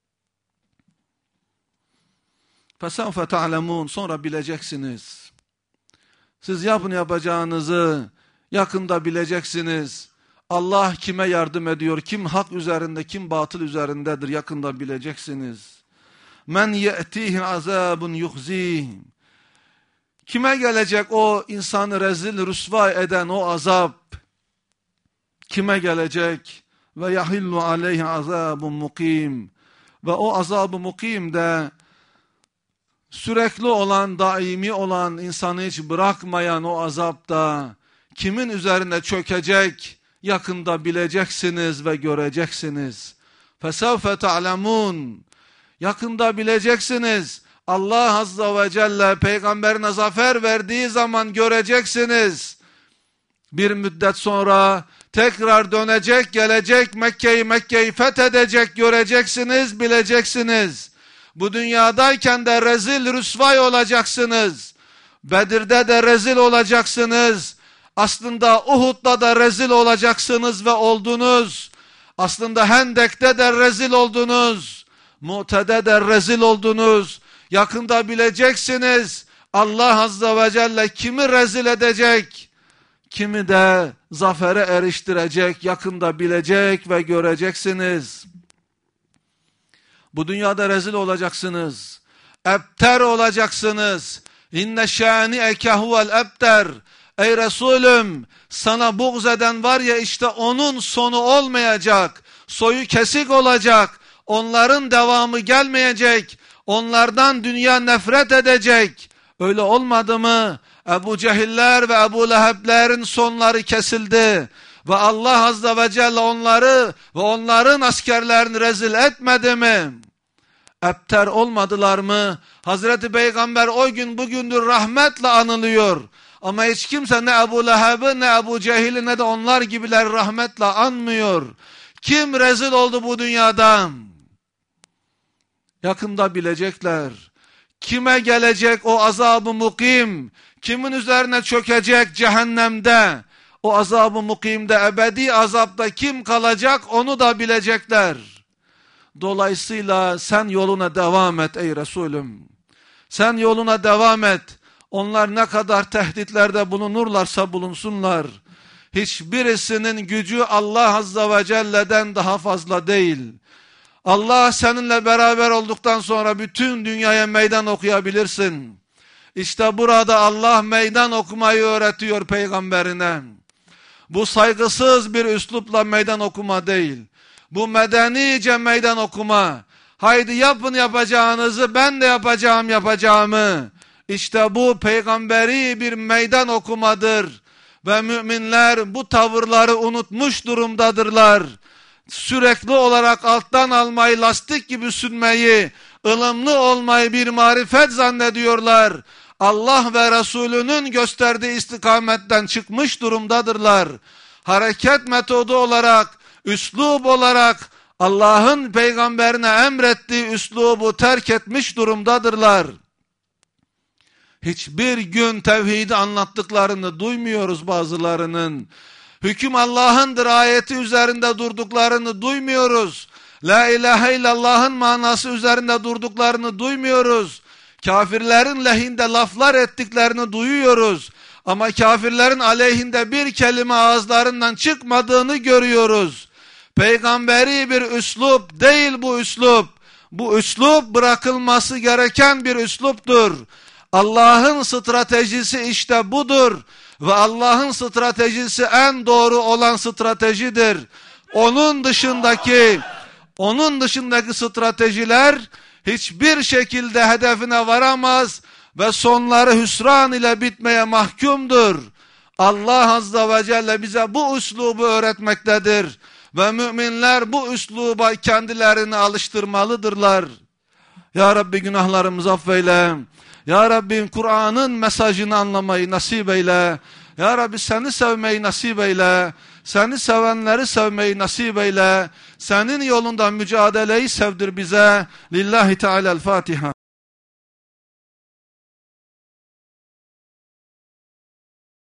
فَسَوْفَ تَعْلَمُونَ Sonra bileceksiniz. Siz yapın yapacağınızı, yakında bileceksiniz. Allah kime yardım ediyor, kim hak üzerinde, kim batıl üzerindedir, yakında bileceksiniz. Men ye'tihi azabun yuhzih. Kime gelecek o insanı rezil rüsva eden o azap? Kime gelecek? Ve yahillu aleyhi azabun mukim. Ve o azab-ı mukim de sürekli olan, daimi olan, insanı hiç bırakmayan o azap da kimin üzerine çökecek? Yakında bileceksiniz ve göreceksiniz. فَسَوْفَ تَعْلَمُونَ Yakında bileceksiniz. Allah Azze ve Celle peygamberine zafer verdiği zaman göreceksiniz. Bir müddet sonra tekrar dönecek, gelecek, Mekke'yi Mekke'yi fethedecek, göreceksiniz, bileceksiniz. Bu dünyadayken de rezil rüsvay olacaksınız. Bedir'de de rezil olacaksınız. Aslında Uhud'da da rezil olacaksınız ve oldunuz. Aslında Hendek'te de rezil oldunuz. Mu'te'de de rezil oldunuz. Yakında bileceksiniz. Allah Azze ve Celle kimi rezil edecek, kimi de zafere eriştirecek. Yakında bilecek ve göreceksiniz. Bu dünyada rezil olacaksınız. Ebter olacaksınız. İnne şâni'eke huvel ebter. Ey Resulüm, sana buğz eden var ya, işte onun sonu olmayacak. Soyu kesik olacak. Onların devamı gelmeyecek. Onlardan dünya nefret edecek. Öyle olmadı mı? Ebu Cehiller ve Ebu Leheb'lerin sonları kesildi. Ve Allah Azze ve Celle onları ve onların askerlerini rezil etmedi mi? ebter olmadılar mı? Hazreti Peygamber o gün bugündür rahmetle anılıyor. Ama hiç kimse ne Ebu Leheb'i ne Ebu Cehil'i ne de onlar gibiler rahmetle anmıyor. Kim rezil oldu bu dünyada? Yakında bilecekler. Kime gelecek o azab-ı mukim? Kimin üzerine çökecek cehennemde? O azab-ı mukimde, ebedi azapta kim kalacak onu da bilecekler. Dolayısıyla sen yoluna devam et ey Resulüm. Sen yoluna devam et. Onlar ne kadar tehditlerde bulunurlarsa bulunsunlar. Hiçbirisinin gücü Allah Azze ve Celle'den daha fazla değil. Allah seninle beraber olduktan sonra bütün dünyaya meydan okuyabilirsin. İşte burada Allah meydan okumayı öğretiyor peygamberine. Bu saygısız bir üslupla meydan okuma değil. Bu medenice meydan okuma. Haydi yapın yapacağınızı, ben de yapacağım yapacağımı. İşte bu peygamberi bir meydan okumadır. Ve müminler bu tavırları unutmuş durumdadırlar. Sürekli olarak alttan almayı, lastik gibi sürmeyi, ılımlı olmayı bir marifet zannediyorlar. Allah ve Resulünün gösterdiği istikametten çıkmış durumdadırlar. Hareket metodu olarak, üslub olarak Allah'ın peygamberine emrettiği üslubu terk etmiş durumdadırlar. Hiçbir gün tevhidi anlattıklarını duymuyoruz bazılarının. Hüküm Allah'ındır ayeti üzerinde durduklarını duymuyoruz. La ilahe illallah'ın manası üzerinde durduklarını duymuyoruz. Kafirlerin lehinde laflar ettiklerini duyuyoruz. Ama kafirlerin aleyhinde bir kelime ağızlarından çıkmadığını görüyoruz. Peygamberi bir üslup değil bu üslup. Bu üslup bırakılması gereken bir üsluptur. Allah'ın stratejisi işte budur. Ve Allah'ın stratejisi en doğru olan stratejidir. Onun dışındaki, onun dışındaki stratejiler hiçbir şekilde hedefine varamaz ve sonları hüsran ile bitmeye mahkumdur. Allah Azze ve Celle bize bu üslubu öğretmektedir. Ve müminler bu üsluba kendilerini alıştırmalıdırlar. Ya Rabbi günahlarımızı affeyle. Ya Rabbi Kur'an'ın mesajını anlamayı nasip eyle. Ya Rabbi seni sevmeyi nasip eyle. Seni sevenleri sevmeyi nasip eyle. Senin yolunda mücadeleyi sevdir bize. Lillahi Teala'l-Fatiha.